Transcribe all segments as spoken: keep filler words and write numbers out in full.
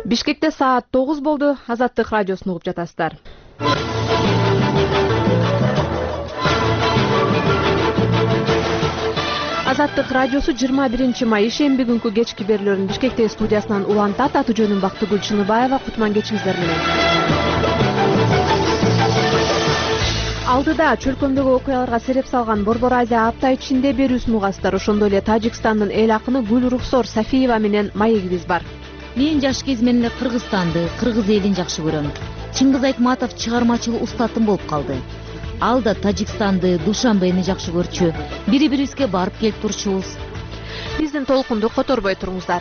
Бишкекте саат тогуз болду. Азаттык радиосун угуп жатасыздар. Азаттык радиосу жыйырма биринчи май ишемби күнкү кечки берүүлөрүн Бишкектеги студиясынан улантат. Аты жөнүм Бактыгүл Чыныбаева. Кутман кечиңиздер менен. Алдыда чөлкөмдөгү окуяларга сереп салган Борбор Азия апта ичинде берүүсүн угасыздар. Ошондой эле Тажикстандын эл акыны Гүл Рухсор Сафиева менен маегибиз бар. Мен жаш кезимден эле Кыргызстанды, кыргыз элин жакшы көрөм. Чыңгыз Айтматов чыгармачыл устатым болуп калды. Ал да Тажикстанды, Душанбени жакшы көрчү. Бири-бирибизге барып келип турчубуз. Биздин толкунду которбой туруңуздар.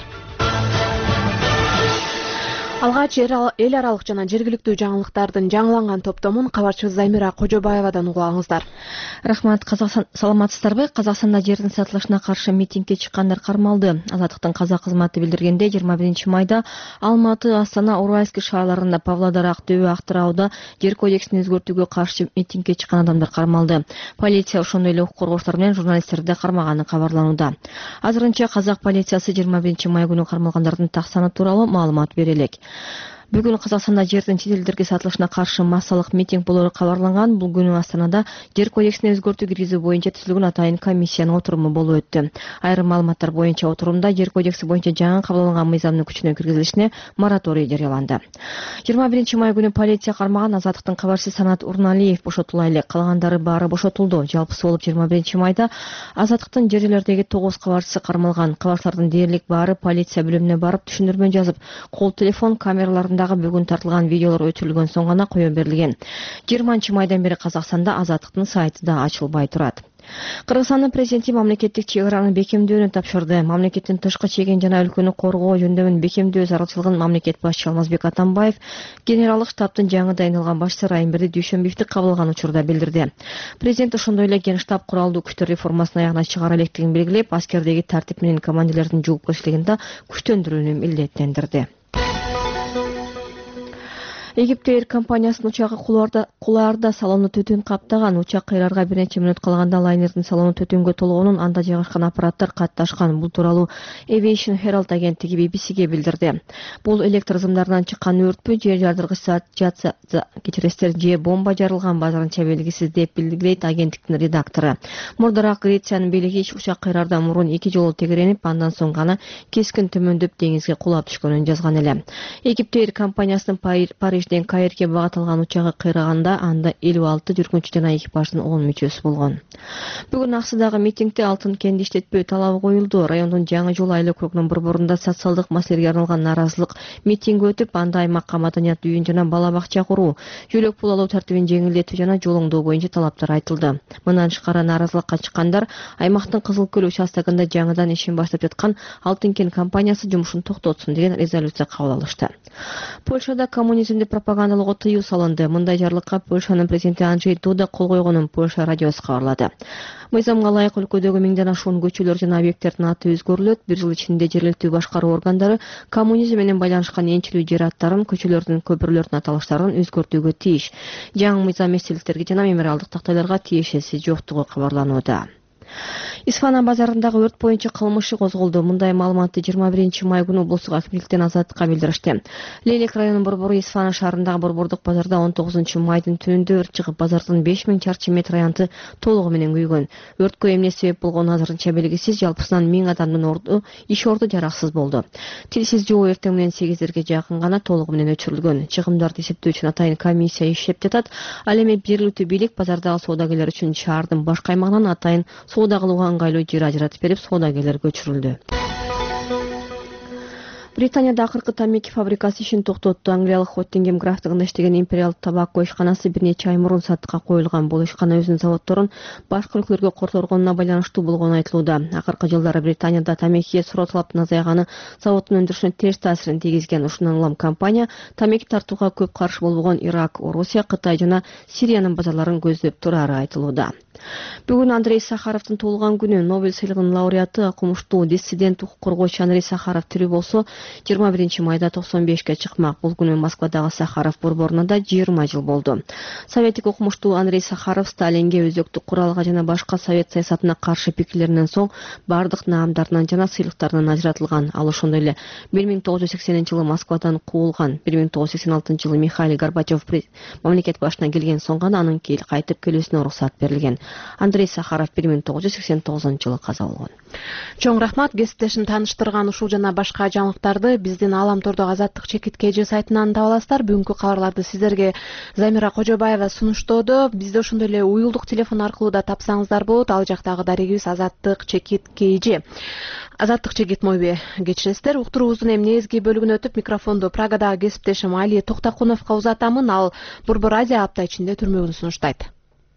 Алгач эл аралык жана жергиликтүү жаңылыктардын жаңыланган топтомун кабарчыбыз Замира Кожобаевадан угулаңыздар. Рахмат. Казакстан саламатсыздарбы? Казакстанда жердин сатылышына каршы митингге чыккандар кармалды. Азаттыктын казак кызматы билдиргенде жыйырма биринчи майда Алматы, Астана, Уральский шаарларында, Павлодар, Актөбө, Актырауда жер кодексин өзгөртүүгө каршы митингге чыккан адамдар кармалды. Полиция ошондой эле укук коргоочулар менен журналисттерди кармаганы кабарланууда. Азырынча казак полициясы жыйырма биринчи май күнү кармалгандардын так саны тууралуу маалымат бере элек. Бүгүн Казакстанда жердин чет элдерге сатылышына каршы массалык митинг болоору кабарланган. Бул күнү Астанада жер кодексине өзгөртүү киргизүү боюнча түзүлгөн атайын комиссиянын отуруму болуп өттү. Айрым маалыматтар боюнча отурумда жер кодекси боюнча жаңы кабыл алынган мыйзамдын күчүнө киргизилишине мораторий жарыяланды. жыйырма биринчи май күнү полиция кармаган Азаттыктын кабарчысы Санат Урналиев бошотула элек. Калгандары баары бошотулду. Жалпысы болуп жыйырма биринчи майда Азаттыктын жерлердеги тогуз кабарчысы кармалган. Кабарчылардын дээрлик баары полиция бөлүмүнө барып түшүндүрмө жазып, кол телефон камераларында бүгүн тартылган видеолор өчүрүлгөн соң гана коё берилген. жыйырманчы майдан бери Казакстанда Азаттыктын сайты да ачылбай турат. Кыргызстандын президенти мамлекеттик чек араны бекемдөөнү тапшырды. Мамлекеттин тышкы чегин жана өлкөнү коргоо жөндөмүн бекемдөө зарылчылыгын мамлекет башчысы Алмазбек Атамбаев генералдык штабтын жаңы дайындалган башчысы Райымберди Дүйшөнбиевди кабыл алган учурда билдирди. Президент ошондой эле генштаб куралдуу күчтөр реформасынын аягына чыгара электигин белгилеп, аскердеги тартип менен командирлердин жоопкерчилигин да күчтөндүрүүнү милдеттендирди. Египет Эйр компаниясынын учагы Кулаарда салону төтөн каптаган. Учак кыйрарга бир нече мүнөт калганда лайнердин салону төтөнгө толгонун анда жайгашкан аппараттар катташкан. Бул тууралуу Aviation Herald агенттиги би би сиге билдирди. Бул электр зымдарынан чыккан өртпү, же жардыргыч жатса кечиресиздер, же бомба жарылган базарынча белгисиз деп билдирет агенттиктин редактору. Мурдараак Грециянын бийлиги учак кыйрардан мурун эки жолу тегеренип, андан соң гана кескин төмөндөп деңизге кулап түшкөнүн жазган эле. Египет Эйр компаниясынын Париж Каирге багат алган учагы кыйраганда анда элүү алты жүргүнчү жана экипаждын он мүчөсү болгон. Бүгүн Аксыдагы митингде алтын кенди иштетпөө талабы коюлду. Райондун жаңы жол айыл округунун борборунда социалдык маселелерге арналган нааразылык митинг өтүп, анда аймакка маданият үйүн жана бала бакча куруу, жөлөк пул алуу тартибин жеңилдетүү жана жолоңдоо боюнча талаптар айтылды. Мындан тышкары нааразылыкка чыккандар аймактын Кызыл Көл участогунда жаңыдан ишин баштап жаткан Алтын кен компаниясы жумушун токтотсун деген резолюция кабыл алышты. Польшада коммунизмди пропагандалоого тыюу салынды. Мындай жарлыкка Польшанын президенти Анджей Дуда кол койгонун Польша радиосу кабарлады. Мыйзамга ылайык өлкөдөгү миңден ашуун көчөлөр жана объекттердин аты өзгөрүлөт. Бир жыл ичинде жергиликтүү башкаруу органдары коммунизм менен байланышкан энчилүү жер аттарын, көчөлөрдүн, көпүрлөрдүн аталыштарын өзгөртүүгө тийиш. Жаңы мыйзам эстеликтерге жана мемориалдык тактайларга тиешеси жоктугу кабарланууда. Исфана базарындагы өрт боюнча кылмыш козголду. Мындай маалыматты жыйырма биринчи май күнү облустук акимдиктен Азаттыкка билдиришти. Лейлек районунун борбору Исфана шаарындагы борбордук базарда он тогузунчу майдын түнүндө өрт чыгып, базардын беш миң чарчы метр аянты толугу менен күйгөн. Өрткө эмне себеп болгону азырынча белгисиз. Жалпысынан миң адамдын орду, иш орду жараксыз болду. Тилсиз жоо эртең менен сегиздерге жакын гана толугу менен өчүрүлгөн. Чыгымдарды эсептөө үчүн атайын комиссия иштеп жатат. Ал эми жергиликтүү бийлик базардагы соодагерлер үчүн шаардын башка аймагынан атайын соода кылууга ыңгайлуу жер ажыратып берип, соодагерлер көчүрүлдү. Британияда акыркы тамеки фабрикасы ишин токтотту. Англиялык Хоттингем графтыгында иштеген Империал табакко ишканасы бир нече ай мурун сатыкка коюлган. Бул ишкана өзүнүн заводдорун башка өлкөлөргө корторгонуна байланыштуу болгону айтылууда. Акыркы жылдары Британияда тамекиге суроо талаптын азайганы заводдун өндүрүшүнө терс таасирин тийгизген. Ушундан улам компания тамеки тартууга көп каршы болбогон Ирак, Орусия, Кытай жана Сириянын базарларын көздөп турары айтылууда. Бүгүн Андрей Сахаровдун туулган күнү. Нобель сыйлыгынын лауреаты, окумуштуу диссидент укук коргоочу Андрей Сахаров тирүү болсо, жыйырма биринчи майда токсон бешке чыкмак. Бул күнү Москвадагы Сахаров борборунда жыйырма жыл болду. Советтик окумуштуу Андрей Сахаров Сталинге, өзөктүк куралга жана башка совет саясатына каршы пикирлеринен соң бардык наамдарынан жана сыйлыктарынан ажыратылган. Ал ошондой эле бир миң тогуз жүз сексенинчи жылы Москвадан куулган. бир миң тогуз жүз сексен алтынчы жылы Михаил Горбачев мамлекет башына келген соң гана анын кайтып келүүсүнө уруксат берилген. Андрей Сахаров бир миң тогуз жүз сексен тогузунчу жылы каза болгон. Чоң рахмат, кесиптешим тааныштырган ушул жана башка жаңылыктарды биздин Алам Тордогу Азаттык чекит кж сайтынан таба аласыздар. Бүгүнкү кабарларды сиздерге Замира Кожобаева сунуштоодо. Бизди ошондой эле уюлдук телефон аркылуу да тапсаңыздар болот. Ал жактагы дарегибиз Азаттык чекит kg. Азаттык чекит мойбе кечиресиздер. Уктуруубуздун эми негизги бөлүгүнө өтүп, микрофонду Прагадагы кесиптешим Али Токтакуновго узатамын. Ал Борбор Азия апта ичинде түрмөгүн сунуштайт.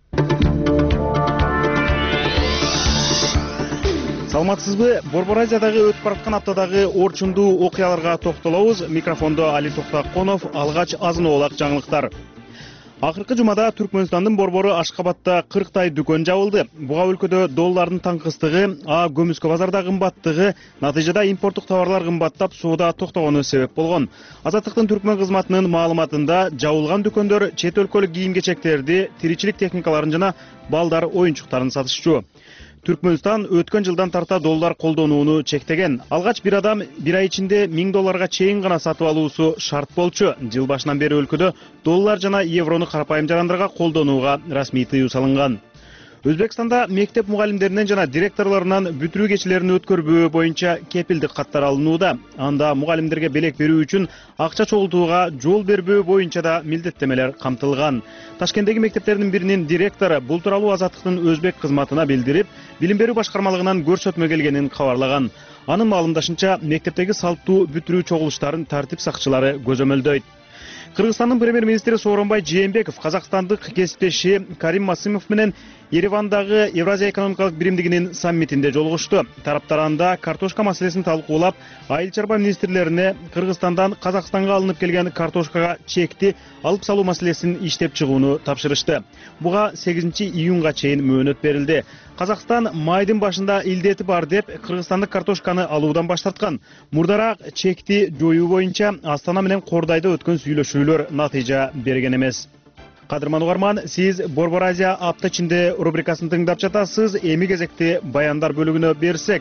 Саламатсызбы? Борбор Азиядагы өтүп бараткан аптадагы орчундуу окуяларга токтолобуз. Микрофондо Али Токтакунов. Алгач азын-оолак жаңылыктар. Акыркы жумада Түркмөнстандын борбору Ашкабадта кырктай дүкөн жабылды. Буга өлкөдө доллардын таңкыстыгы, а көмүскө базарда кымбаттыгы, натыйжада импорттук товарлар кымбаттап, соода токтогону себеп болгон. Азаттыктын түркмөн кызматынын маалыматында жабылган дүкөндөр чет өлкөлүк кийим-кечектерди, тиричилик техникаларын жана балдар оюнчуктарын сатышчу. Түркмөнстан өткөн жылдан тарта доллар колдонууну чектеген. Алгач бир адам бир ай ичинде миң долларга чейин гана сатып алуусу шарт болчу. Жыл башынан бери өлкөдө доллар жана еврону карапайым жарандарга колдонууга расмий тыюу салынган. Өзбекстанда мектеп мугалимдеринен жана директорлорунан бүтүрүү кечелерин өткөрбөө боюнча кепилдик каттар алынууда. Анда мугалимдерге белек берүү үчүн акча чогултууга жол бербөө боюнча да милдеттемелер камтылган. Ташкенттеги мектептердин биринин директору бул тууралуу Азаттыктын өзбек кызматына билдирип, билим берүү башкармалыгынан көрсөтмө келгенин кабарлаган. Анын маалымдашынча, мектептеги салттуу бүтүрүү чогулуштарын тартип сакчылары көзөмөлдөйт. Кыргызстандын премьер-министри Сооронбай Жээнбеков казакстандык кесиптеши Карим Масымов менен Еревандагы Евразия экономикалык биримдигинин саммитинде жолугушту. Тараптар анда картошка маселесин талкуулап, айыл чарба министрлерине Кыргызстандан Казакстанга алынып келген картошкага чекти алып салуу маселесин иштеп чыгууну тапшырышты. Буга сегизинчи июнга чейин мөөнөт берилди. Казакстан майдын башында илдети бар деп кыргызстандык картошканы алуудан баш тарткан. Мурдараак чекти жоюу боюнча Астана менен Кордайда өткөн сүйлөшүүлөр натыйжа берген эмес. Кадырман угарман, сиз Борбор Азия апта ичинде рубрикасын тыңдап жатасыз. Эми кезекти баяндар бөлүгүнө берсек.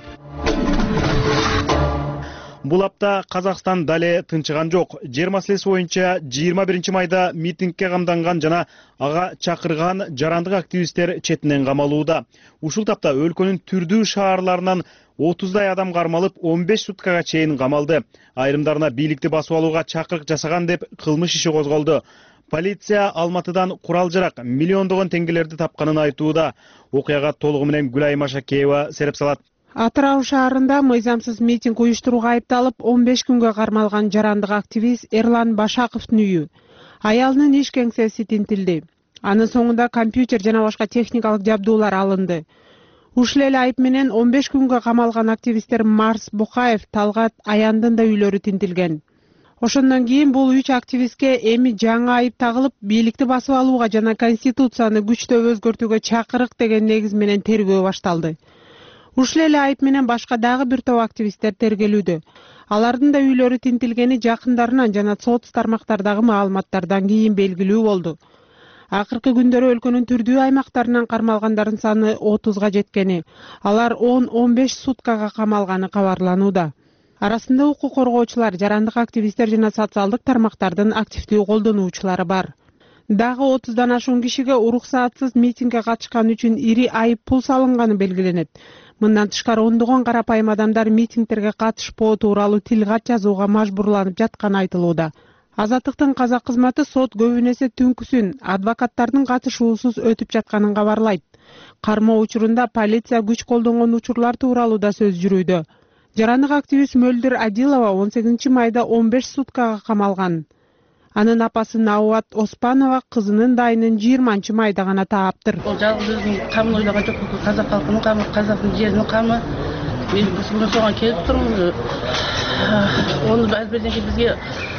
Бул апта Казакстан дале тынчыган жок. Жер маселеси боюнча жыйырма биринчи майда митингге камданган жана ага чакырган жарандык активисттер четинен камалууда. Ушул тапта өлкөнүн түрдүү шаарларынан отуздай адам кармалып, он беш суткага чейин камалды. Айрымдарына бийликти басып алууга чакырык жасаган деп кылмыш иши козголду. Полиция Алматыдан курал-жарак миллиондогон теңгелерди тапканын айтууда. Окуяга толугу менен Гүлай Машакеева сереп салат. Атырау шаарында мыйзамсыз митинг уюштурууга айыпталып, он беш күнгө кармалган жарандык активист Эрлан Башаковдун үйү, аялынын иш кеңсеси тинтилди. Анын соңунда компьютер жана башка техникалык жабдуулар алынды. Ушул эле айып менен он беш күнгө камалган активисттер Марс Букаев, Талгат Аяндын да үйлөрү тинтилген. Ошондон кийин бул үч активистке эми жаңы айып тагылып, бийликти басып алууга жана конституцияны күчтөп өзгөртүүгө чакырык деген негиз менен тергөө башталды. Ушул эле айып менен башка дагы бир топ активисттер тергелүүдө. Алардын да үйлөрү тинтилгени жакындарынан жана соц тармактардагы маалыматтардан кийин белгилүү болду. Акыркы күндөрү өлкөнүн түрдүү аймактарынан кармалгандардын саны отузга жеткени, алар он он беш суткага камалганы кабарланууда. Арасында укук коргоочулар, жарандык активисттер жана социалдык тармактардын активдүү колдонуучулары бар. Дагы отуздан ашуун кишиге уруксаатсыз митингге катышкан үчүн ири айып пул салынганы белгиленет. Мындан тышкары ондогон карапайым адамдар митингтерге катышпоо тууралуу тилкат жазууга мажбурланып жатканы айтылууда. Азаттыктын казак кызматы сот көбүн эсе түнкүсүн адвокаттардын катышуусуз өтүп жатканын кабарлайт. Кармоо учурунда полиция күч колдонгон учурлар тууралуу да сөз жүрүүдө. Жарандык активист Мөлдүр Адилова он сегизинчи майда он беш суткага камалган. Анын апасы Науат Оспанова кызынын дайынын жыйырманчы майда гана тааптыр. Ол жалгыз өзүнүн камын ойлаган жок, казак калкынын камы, казактын жеринин камы. Мен соған келип турмун. Оны албетте бизге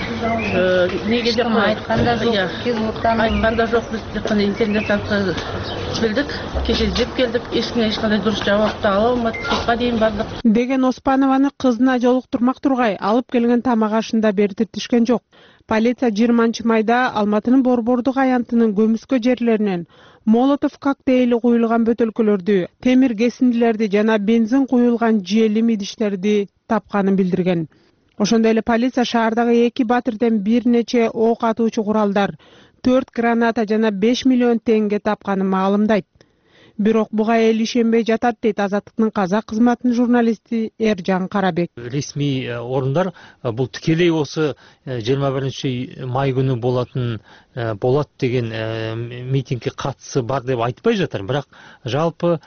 Неге жок айтканда жок, айтканда жок. Биз тек кана интернет аркылуу билдик. Кеше іздеп келдик, ешкімнен ешқандай дұрыс жауапты ала алмадық, сотқа дейін бардық деген Оспанованы кызына жолуктурмак тургай алып келген тамак ашында бери тиртишкен жок. Полиция жыйырманчы майда Алматынын Борбордук аянтынын көмүскө жерлеринен молотов коктейли куюлган бөтөлкөлөрдү, темир кесиндилерди жана бензин куюлган желим идиштерди тапканын билдирген. Ошондой эле полиция шаардагы эки батирден бир нече ок атуучу куралдар, төрт граната жана беш миллион теңге тапканын маалымдайт. Бирок буга эл ишенбей жатат дейт Азаттыктын казак кызматынын журналисти Эржан Карабек. Ресми орундар бул тикелей осы жыйырма биринчи май күнү болатын болот деген митингге катысы бар деп айтпай жатыр. Бирок жалпы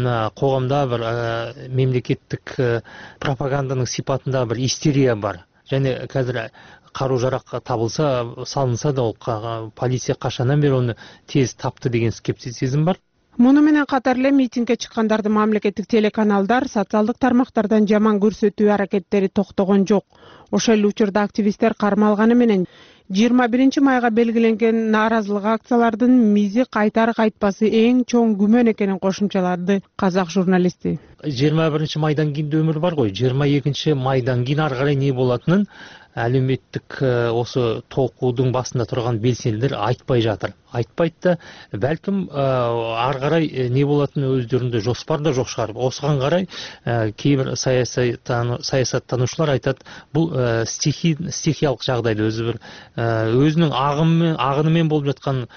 коомдо бир мемлекеттик пропаганданын сипатында бир истерия бар. Және қазір каруу жарак табылса, салынса да ол полиция кашандан бери оны тез тапты деген скептицизм бар. Муну менен катар эле митингге чыккандарды мамлекеттик телеканалдар социалдык тармактардан жаман көрсөтүү аракеттери токтогон жок. Ошол эле учурда активисттер кармалганы менен жыйырма биринчи майга белгиленген нааразылык акциялардын мизи кайтар кайтпасы эң чоң күмөн экенин кошумчалады казак журналисти. жыйырма биринчи майдан кийин да өмүр бар го. жыйырма экинчи майдан кийин ары карай не болатынын әлеуметтік осы толқудың басында тұрған белсенділер айтпай жатыр. Айтпайды да, бәлкім ары қарай не болатыны өздерінде жоспар да жоқ шығар. Осыған қарай кейбір саясаттанушылар айтады, бұл стихиялық жағдайды өзі бір өзінің ағынымен болып жатқан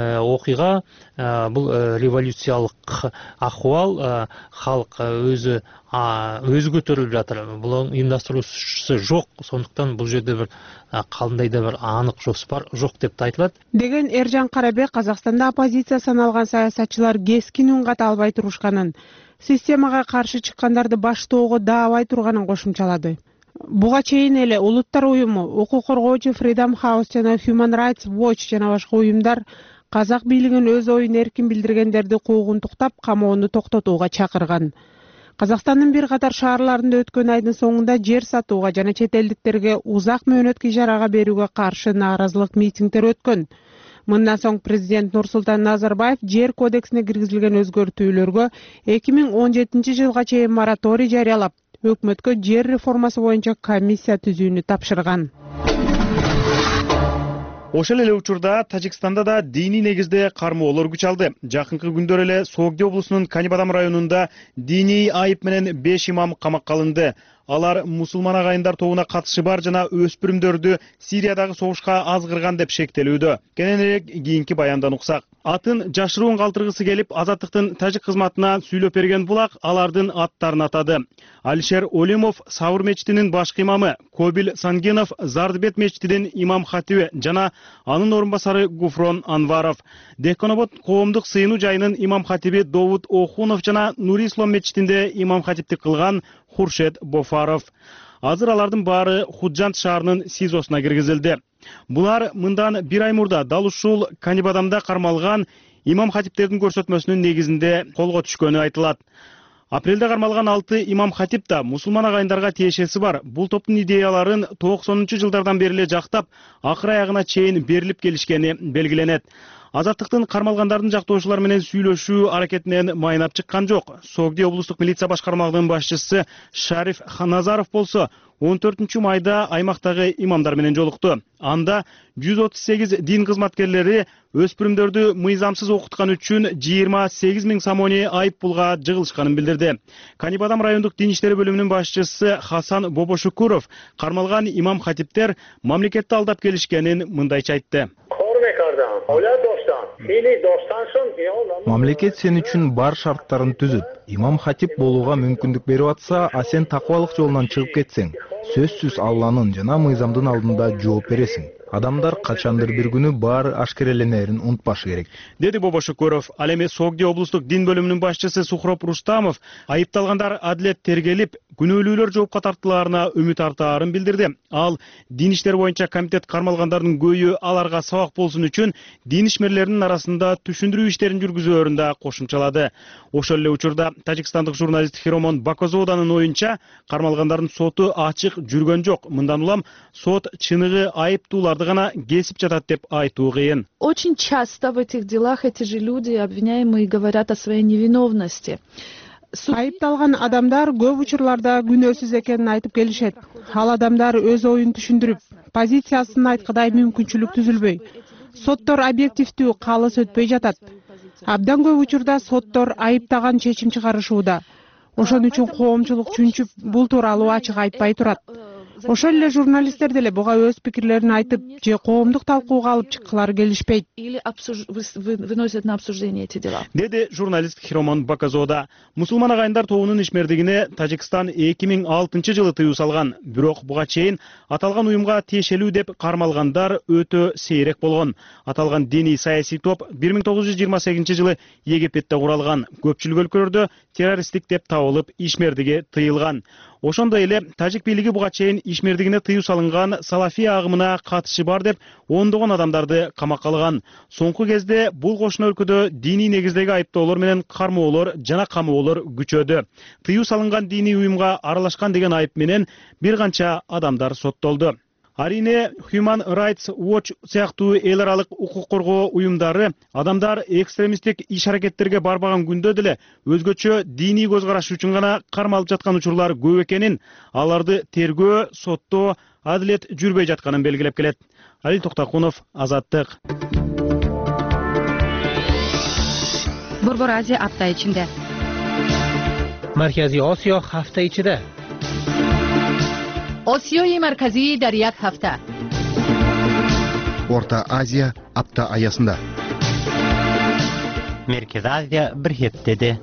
оқиға, бұл революциялық ахуал, халық өзі өзі көтеріліп жатыр. Бұл ұйымдастырушысы жоқ, сондықтан бұл жерде бір қалындай да бір анық жоспар жоқ деп айтылады. Деген Эржан Карабек Қазақстанда оппозиция саналган саясатчылар кескин үн ката албай турушканын, системага каршы чыккандарды баштоого даабай турганын кошумчалады. Буга чейин эле Улуттар уюму, укук коргоочу Freedom House жана Human Rights Watch жана башка уюмдар казак бийлигин өз оюн эркин билдиргендерди куугунтуктап, камоону токтотууга чакырган. Казакстандын бир катар шаарларында өткөн айдын соңунда жер сатууга жана чет элдиктерге узак мөөнөткө ижарага берүүгө каршы нааразылык митингдер өткөн. Мындан соң президент Нурсултан Назарбаев жер кодексине киргизилген өзгөртүүлөргө эки миң он жетинчи жылга чейин мораторий жарыялап, өкмөткө жер реформасы боюнча комиссия түзүүнү тапшырган. Ошол эле учурда Тажикстанда да диний негизде кармоолор күч алды. Жакынкы күндөр эле Согди облусунун Канибадам районунда диний айып менен беш имам камакка алынды. Алар мусулман агайындар тобуна катышы бар жана өспүрүмдөрдү Сириядагы согушка азгырган деп шектелүүдө. Кененирээк кийинки баяндан уксак. Атын жашыруун калтыргысы келип, Азаттыктын тажик кызматына сүйлөп берген булак алардын аттарын атады. Алишер Олимов Саур мечитинин башкы имамы, Кобил Сангенов Зардыбет мечитинин имам хатиби жана анын орун басары Гуфрон Анваров. Деканобод коомдук сыйынуу жайынын имам хатиби Довуд Охунов жана Нури Ислам мечитинде имам хатиптик кылган Хуршед Бофаров. Азыр алардын баары Худжант шаарынын СИЗОсуна киргизилди. Булар мындан бир ай мурда дал ушул Канибадамда кармалган имам хатиптердин көрсөтмөсүнүн негизинде колго түшкөнү айтылат. Апрелде кармалган алты имам хатип да мусулман агайындарга тиешеси бар. Бул топтун идеяларын токсонунчу жылдардан бери эле жактап, акыр аягына чейин берилип келишкени белгиленет. Азаттыктын кармалгандардын жактоочулар менен сүйлөшүү аракетинен майнап чыккан жок. Согди облустук милиция башкармагынын башчысы Шариф Ханазаров болсо он төртүнчү майда аймактагы имамдар менен жолукту. Анда жүз отуз сегиз дин кызматкерлери өспүрүмдөрдү мыйзамсыз окуткан үчүн жыйырма сегиз миң сомони айып пулга жыгылышканын билдирди. Канибадам райондук дин иштери бөлүмүнүн башчысы Хасан Бобошукуров кармалган имам хатиптер мамлекетти алдап келишкенин мындайча айтты. Мамлекет сен үчүн бар шарттарын түзүп, имам хатип болууга мүмкүндүк берип атса, а сен такыбалык жолунан чыгып кетсең, сөзсүз Алланын жана мыйзамдын алдында жооп бересиң. Адамдар качандыр бир күнү баары ашкереленерин унутпашы керек, деди Бобошукуров. Ал эми Согди облустук дин бөлүмүнүн башчысы Сухроп Рустамов айыпталгандар адилет тергелип, күнөөлүүлөр жоопко тартылаарына үмүт артаарын билдирди. Ал дин иштери боюнча комитет кармалгандардын көйү аларга сабак болсун үчүн дин ишмерлери спикерлеринин арасында түшүндүрүү иштерин жүргүзөөрүн да кошумчалады. Ошол эле учурда тажикстандык журналист Хиромон Бакозоданын оюнча кармалгандардын соту ачык жүргөн жок. Мындан улам сот чыныгы айыптууларды гана кесип жатат деп айтуу кыйын. Очень часто в этих делах эти же люди, обвиняемые, говорят о своей невиновности. Айыпталган адамдар көп учурларда күнөөсүз экенин айтып келишет. Ал адамдар өз оюн түшүндүрүп, позициясын айткыдай мүмкүнчүлүк түзүлбөй. Соттор объективдүү калыс өтпөй жатат. Абдан көп учурда соттор айыптаган чечим чыгарышууда. Ошон үчүн коомчулук чүнчүп бул тууралуу ачык айтпай турат. Ошол эле журналисттер деле буга өз пикирлерин айтып, же коомдук талкууга алып чыккылары келишпейт. Или выносят на обсуждение эти дела. Деди журналист Хиромон Бакозода. Мусулман агайындар тобунун ишмердигине Тажикстан эки миң алтынчы жылы тыюу салган. Бирок буга чейин аталган уюмга тиешелүү деп кармалгандар өтө сейрек болгон. Аталган диний саясий топ бир миң тогуз жүз жыйырма сегизинчи жылы Египетте куралган. Көпчүлүк өлкөлөрдө террористтик деп табылып, ишмердиги тыйылган. Ошондой эле тажик бийлиги буга чейин ишмердигине тыюу салынган салафи агымына катышы бар деп ондогон адамдарды камакка алган. Соңку кезде бул кошуна өлкөдө диний негиздеги айыптоолор менен кармоолор жана камоолор күчөдү. Тыюу салынган диний уюмга аралашкан деген айып менен бир канча адамдар соттолду. Арине Human Rights Watch сыяктуу эл аралык укук коргоо уюмдары адамдар экстремисттик иш-аракеттерге барбаган күндө деле өзгөчө диний көз карашы үчүн гана кармалып жаткан учурлар көп экенин, аларды тергөө, соттоо, адилет жүрбөй жатканын белгилеп келет. Али Токтакунов, Азаттык. Борбор Азия апта ичинде. Марказий Осиё ҳафта ичиде. Осиёи марказии дар як ҳафта. Орта Азия апта аясында. Меркез Азия бир хептеде.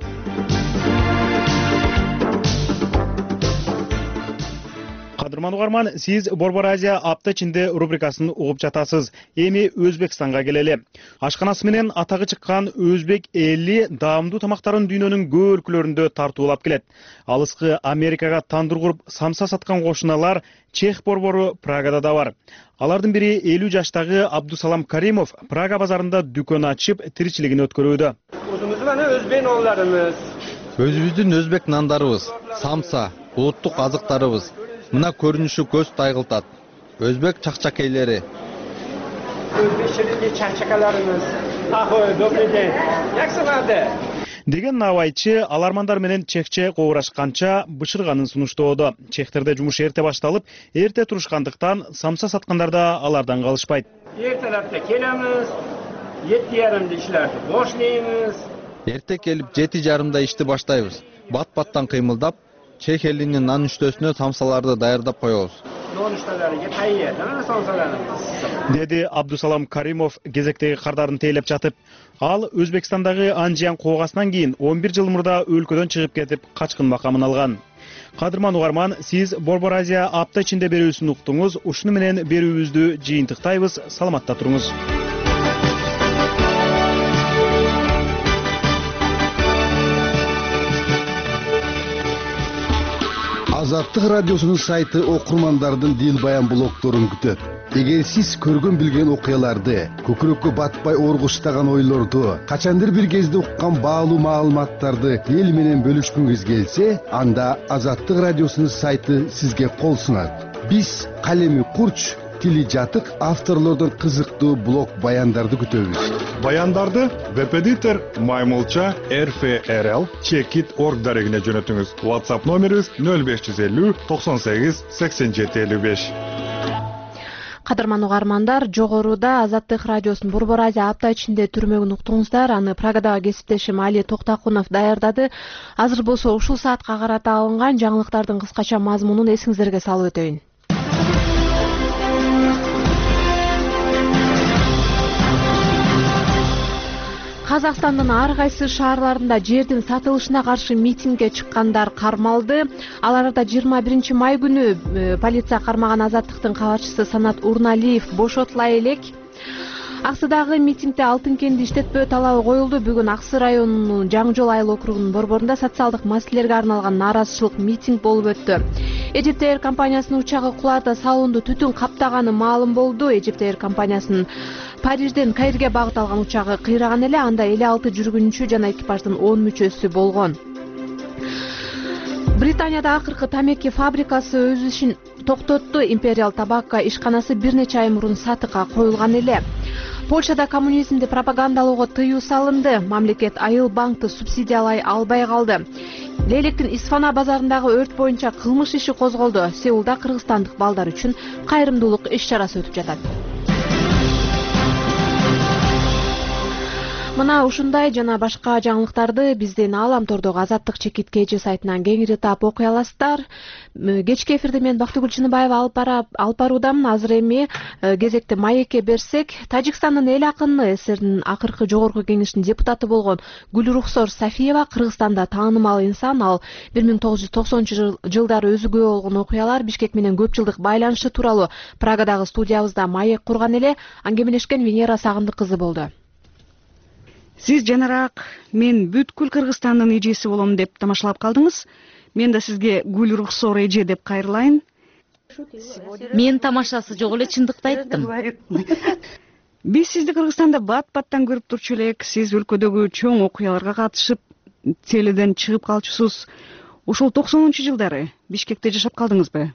Кадырман угарман, сиз Борбор Азия апта ичинде рубрикасын угуп жатасыз. Эми Өзбекстанга келели. Ашканасы менен атагы чыккан өзбек эли даамдуу тамактарын дүйнөнүн көп өлкөлөрүндө тартуулап келет. Алыскы Америкага тандыр куруп самса саткан кошуналар Чех борбору Прагада да бар. Алардын бири элүү жаштагы Абдусалам Каримов Прага базарында дүкөн ачып, тиричилигин өткөрүүдө. Өзүбүздүн өзбек нандарыбыз, самса, улуттук азыктарыбыз. Мына көрүнүшү көз тайгылтат. Өзбек чакчакейлери. Өзбекчеликте чакчакаларыбыз. Ахой, добрый день. Яксыңарды? Деген набайчы алармандар менен чекче коурашканча бышырганын сунуштоодо. Чехтерде жумуш эрте башталып, эрте турушкандыктан самса саткандарда алардан калышпайт. Эртелерде келемиз, жети жарымда ишлерди бошлойбуз. Эрте келип жети жарымда ишти баштайбыз. Бат-баттан кыймылдап, Чех элинин нан үчтөсүнө самсаларды даярдап коебуз. Деди Абдусалам Каримов кезектеги кардарын тейлеп жатып. Ал Өзбекстандагы Анжиян коогасынан кийин он бир жыл мурда өлкөдөн чыгып кетип, качкын макамын алган. Кадырман угарман, сиз Борбор Азия апта ичинде берүүсүн уктуңуз. Ушуну менен берүүбүздү жыйынтыктайбыз. Саламатта туруңуз. Азаттык радиосунун сайты окурмандардын дил баян блогторун күтөт. Эгер сиз көргөн билген окуяларды, көкүрөккө батпай оргуштаган ойлорду, качандыр бир кезде уккан баалуу маалыматтарды эл менен бөлүшкүңүз келсе, анда Азаттык радиосунун сайты сизге кол сунат. Биз калеми курч, тили жатык авторлордон кызыктуу блог баяндарды күтөбүз. Баяндарды веб-эдитор Маймулча эр эф эр эл чекит точка орг дарегине жөнөтүңүз. WhatsApp номерибиз нөл беш жүз элүү токсон сегиз сексен жети элүү беш. Кадырман угармандар, жогоруда Азаттык радиосунун Борбор Азия апта ичинде түрмөгүн уктуңуздар. Аны Прагадагы кесиптешим Али Токтакунов даярдады. Азыр болсо ушул саатка карата алынган жаңылыктардын кыскача мазмунун эсиңиздерге салып өтөйүн. Казакстандын ар кайсы шаарларында жердин сатылышына каршы митингге чыккандар кармалды. Аларда жыйырма биринчи май күнү полиция кармаган Азаттыктын кабарчысы Санат Урналиев бошотула элек. Аксыдагы митингде алтын кенди иштетпөө талабы коюлду. Бүгүн Аксы районунун Жаңы Жол айыл округунун борборунда социалдык маселелерге арналган нааразычылык митинг болуп өттү. Egypt Air компаниясынын учагы куларда салонду түтүн каптаганы маалым болду. Egypt Air компаниясынын Парижден Каирге багыт алган учагы кыйраган эле, анда элүү алты жүргүнчү жана экипаждын он мүчөсү болгон. Британияда акыркы тамеки фабрикасы өз ишин токтотту. Imperial Tobacco ишканасы бир нече ай мурун сатыкка коюлган эле. Польшада коммунизмди пропагандалоого тыюу салынды. Мамлекет Айыл банкты субсидиялай албай калды. Лейлектин Исфана базарындагы өрт боюнча кылмыш иши козголду. Сеулда кыргызстандык балдар үчүн кайрымдуулук иш чарасы өтүп жатат. Мына ушундай жана башка жаңылыктарды биздин Ааламтордогу Азаттык чекит кж сайтынан кеңири таап окуй аласыздар. Кечки эфирди мен Бактыгүл Чыныбаева алып баруудамын. Азыр эми кезекти маекке берсек, Тажикстандын эл акыны СССРдин акыркы жогорку кеңешинин депутаты болгон Гүлрухсор Сафиева Кыргызстанда таанымал инсан. Ал бир миң тогуз жүз токсонунчу жылдары өзү күбө болгон окуялар, Бишкек менен көп жылдык байланышы тууралуу Прагадагы студиябызда маек курган эле. Аңгемелешкен Венера Сагындык кызы болду. Сиз жанараак мен бүткүл Кыргызстандын эжеси болом деп тамашалап калдыңыз. Мен да сизге Гүлрухсор эже деп кайрылайын. Мен тамашасы жок эле, чындыкты айттым. Биз сизди Кыргызстанда бат-баттан көрүп турчу элек. Сиз өлкөдөгү чоң окуяларга катышып, теледен чыгып калчусуз. Ушул токсонунчу жылдары Бишкекте жашап калдыңызбы?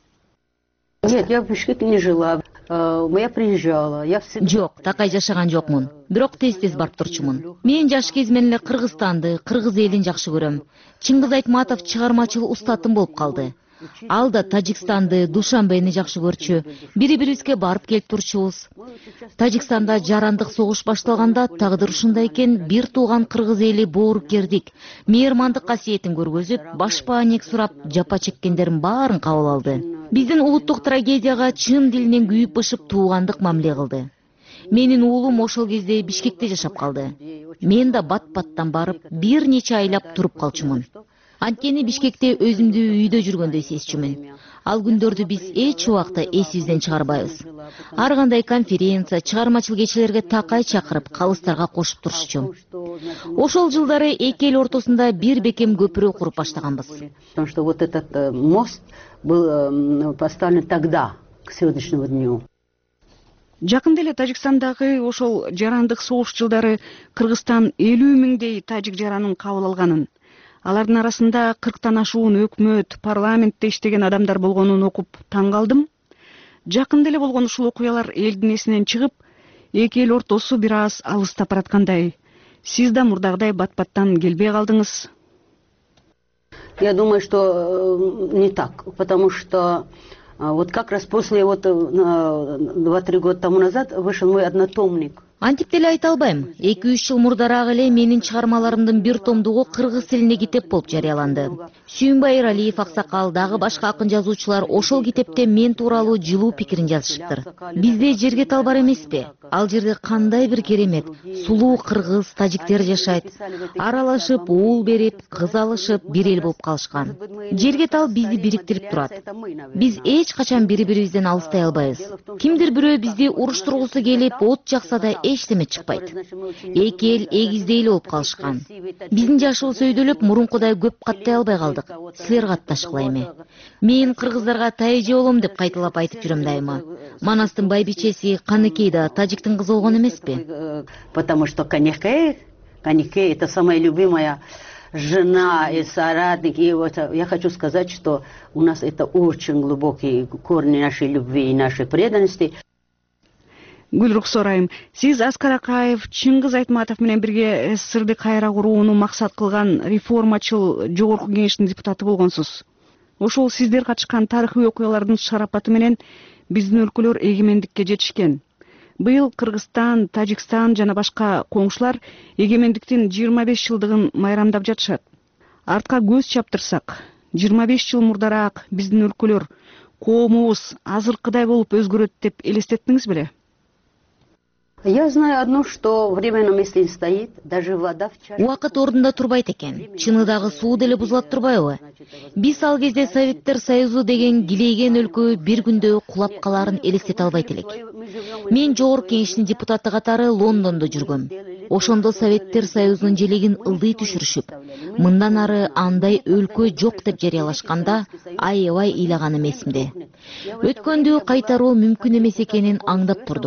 Нет, я в Бишкеке не жила. Я приезжала. Жок, такай жашаган жокмун. Бирок тез-тез барып турчумун. Мен жаш кезимден эле Кыргызстанды, кыргыз элин жакшы көрөм. Чыңгыз Айтматов чыгармачыл устатым болуп калды. Ал да Тажикстанды, Душанбени жакшы көрчү. Бири-бирибизге барып келип турчубуз. Тажикстанда жарандык согуш башталганда тагдыр ушундай экен, бир тууган кыргыз эли боорукердик, мейырмандык касиетин көргөзүп, башпаанек сурап, жапа чеккендердин баарын кабыл алды. Биздин улуттук трагедияга чын дилинен күйүп-бышып туугандык мамиле кылды. Менин уулум ошол кезде Бишкекте жашап калды. Мен да бат-баттан барып, бир нече айлап туруп калчумун. Анткени Бишкекте өзүмдү үйдө жүргөндөй сезчүмүн. Ал күндөрдү биз эч убакта эсибизден чыгарбайбыз. Ар кандай конференция, чыгармачыл кечелерге такай чакырып, калыстарга кошуп турушчу. Ошол жылдары эки эл ортосунда бир бекем көпүрө куруп баштаганбыз. Потому что вот этот мост был поставлен тогда, к сегодняшнему дню. Жакында эле Тажикстандагы ошол жарандык согуш жылдары Кыргызстан элүү миңдей тажик жаранын кабыл алганын, алардын арасында кырктан ашуун өкмөт, парламентте иштеген адамдар болгонун окуп таң калдым. Жакында эле болгон ушул окуялар элдин эсинен чыгып, эки эл ортосу бир аз алыстап бараткандай. Сиз да мурдагыдай бат-баттан келбей калдыңыз. Я думаю, что не так, потому что вот как раз после вот два-три года тому назад вышел мой однотомник. Антип деле айта албайм. эки үч жыл мурдараак эле менин чыгармаларымдын бир томдугу кыргыз тилине китеп болуп жарыяланды. Сүйүнбай Эралиев, Аксакал, дагы башка акын жазуучулар ошол китепте мен тууралуу жылуу пикирин жазышыптыр. Бизде жерге талбар эмеспи? Ал жерде кандай бир керемет, сулуу кыргыз, тажиктер жашайт. Аралашып, уул берип, кыз алышып, бир эл болуп калышкан. Жерге тал бизди бириктирип турат. Биз эч качан бири-бирибизден алыстай албайбыз. Кимдир бирөө бизди уруштургусу келип, от жакса да эчтеме чыкпайт. Эки эл эгиздейли болуп калышкан. Биздин жашыбыз өйдөлүп, мурункудай көп каттай албай калдык. Силер катташкыла эми. Мен кыргыздарга тайже болом деп кайталап айтып жүрөм дайыма. Манастын байбичеси Каныкей да тажиктин кызы болгон эмеспи? Потому что Каныкей, Каныкей это самая любимая жена и соратник. И вот я хочу сказать, что у нас это очень глубокие корни нашей любви и нашей преданности. Гүлрухсор айым, сиз Аскар Акаев, Чыңгыз Айтматов менен бирге СССРди кайра курууну максат кылган реформачыл жогорку кеңештин депутаты болгонсуз. Ошол сиздер катышкан тарыхый окуялардын шарапаты менен биздин өлкөлөр эгемендикке жетишкен. Быйыл Кыргызстан, Тажикстан жана башка коңшулар эгемендиктин жыйырма беш жылдыгын майрамдап жатышат. Артка көз чаптырсак, жыйырма беш жыл мурдараак биздин өлкөлөр, коомубуз азыркыдай болуп өзгөрөт деп элестеттиңиз беле? Я знаю одно, что время на месте не стоит, даже вода в чаше. Убакыт ордунда турбайт экен. Чыныдагы суу деле бузулат турбайбы? Биз ал кезде Советтер Союзу деген килейген өлкө бир күндө кулап каларын элестете албайт элек. Мен жогорку кеңештин депутаты катары Лондондо жүргөм. Ошондо Советтер Союзунун желегин ылдый түшүрүшүп, мындан ары андай өлкө жок деп жарыялашканда аябай ыйлаганым эсимде. Өткөндү кайтаруу мүмкүн эмес экенин аңдап турдук.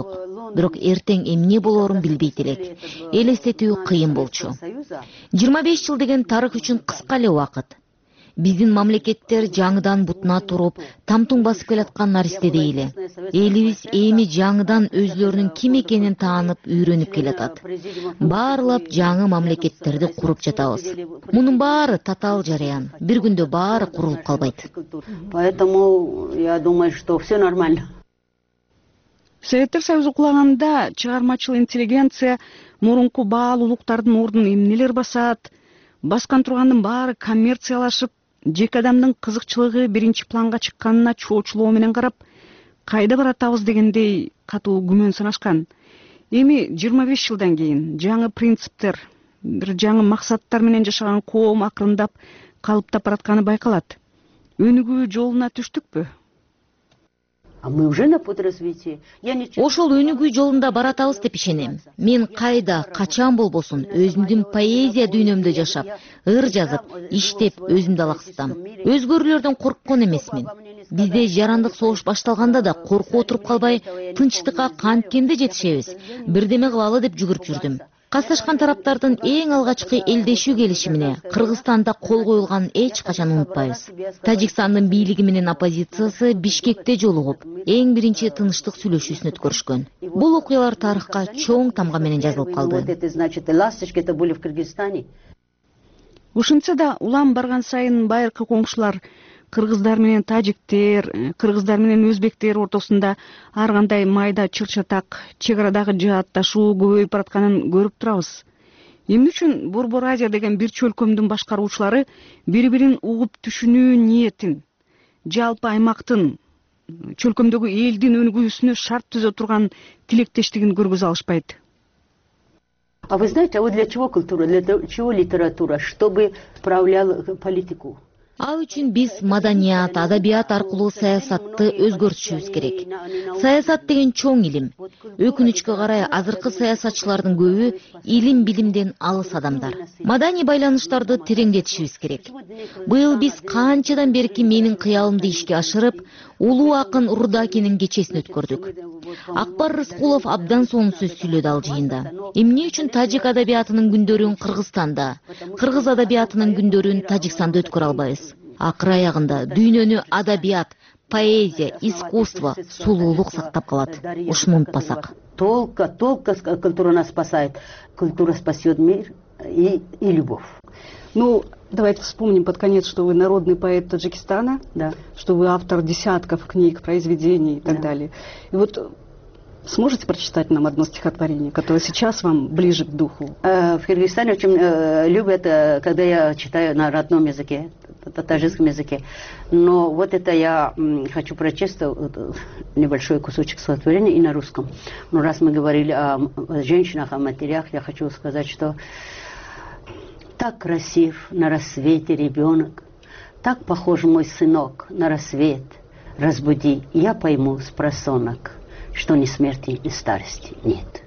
бирок эртең эмне болоорун билбейт элек. Элестетүү кыйын болчу. жыйырма беш жыл деген тарых үчүн кыска эле убакыт. Биздин мамлекеттер жаңыдан бутуна туруп, тамтуң басып келаткан наристе дейли. Элибиз эми жаңыдан өзлөрүнүн ким экенин таанып, үйрөнүп келатат. Баарлап жаңы мамлекеттерди куруп жатабыз. Мунун баары татаал жарыян. Бир күндө баары курулуп калбайт. Поэтому я думаю, что все нормально. Советтер Союзу кулаганда чыгармачыл интеллигенция мурунку баалуулуктардын ордун эмнелер басат? Баскан тургандын баары коммерциялашып, жеке адамдын кызыкчылыгы биринчи планга чыкканына чоочулоо менен карап, кайда баратабыз дегендей катуу күмөн санашкан. Эми жыйырма беш жылдан кийин жаңы принциптер, бир жаңы максаттар менен жашаган коом акырындап калыптап баратканы байкалат. Өнүгүү жолуна түштүкпү? А мы уже на пути развития. Ошол өнүгүү жолунда баратабыз деп ишенем. Мен кайда, качан болбосун өзүмдүн поэзия дүйнөмдө жашап, ыр жазып, иштеп өзүмдү алаксытам. Өзгөрүүлөрдөн корккон эмесмин. Бизде жарандык согуш башталганда да коркуп отуруп калбай, тынчтыкка канткенде жетишебиз. Бирдеме кылалы деп жүгүрүп жүрдүм. Касташкан тараптардын эң алгачкы элдешүү келишимине Кыргызстанда кол коюлганын эч качан унутпайбыз. Тажикстандын бийлиги менен оппозициясы Бишкекте жолугуп, эң биринчи тынчтык сүйлөшүүсүн өткөрүшкөн. Бул окуялар тарыхка чоң тамга менен жазылып калды. Ушинтсе да улам барган сайын байыркы коңшулар кыргыздар менен тажиктер, кыргыздар менен өзбектер ортосунда ар кандай майда чыр-чатак, чек арадагы жаатташуу көбөйүп баратканын көрүп турабыз. Эмне үчүн Борбор Азия деген бир чөлкөмдүн башкаруучулары бири-бирин угуп түшүнүү ниетин, жалпы аймактын, чөлкөмдөгү элдин өнүгүүсүнө шарт түзө турган тилектештигин көргөзө алышпайт? А вы знаете, а вот для чего культура, для чего литература, чтобы справляла политику? Ал үчүн биз маданият, адабият аркылуу саясатты өзгөртүшүбүз керек. Саясат деген чоң илим. Өкүнүчкө карай азыркы саясатчылардын көбү илим билимден алыс адамдар. Маданий байланыштарды тереңдетишибиз керек. Быйыл биз канчадан берки менин кыялымды ишке ашырып, улуу акын Рудакинин кечесин өткөрдүк. Акбар Рыскулов абдан сонун сөз сүйлөдү ал жыйында. Эмне үчүн тажик адабиятынын күндөрүн Кыргызстанда, кыргыз адабиятынын күндөрүн Тажикстанда өткөрө албайбыз? Акыр аягында дүйнөнү адабият, поэзия, искусство, сулуулук сактап калат. Ушуну унутпасак. Только, только культура нас спасает. Культура спасет мир и, и любовь. Ну, давайте вспомним под конец, что вы народный поэт Таджикистана, да, что вы автор десятков книг, произведений и так да. далее. И вот сможете прочитать нам одно стихотворение, которое сейчас вам ближе к духу? В Кыргызстане очень любят, когда я читаю на родном языке, на таджикском языке. Но вот это я хочу прочесть небольшой кусочек стихотворения и на русском. Но раз мы говорили о женщинах, о матерях, я хочу сказать, что так красив на рассвете ребенок, так похож мой сынок на рассвет. Разбуди, я пойму с просонок, что ни смерти, ни старости нет.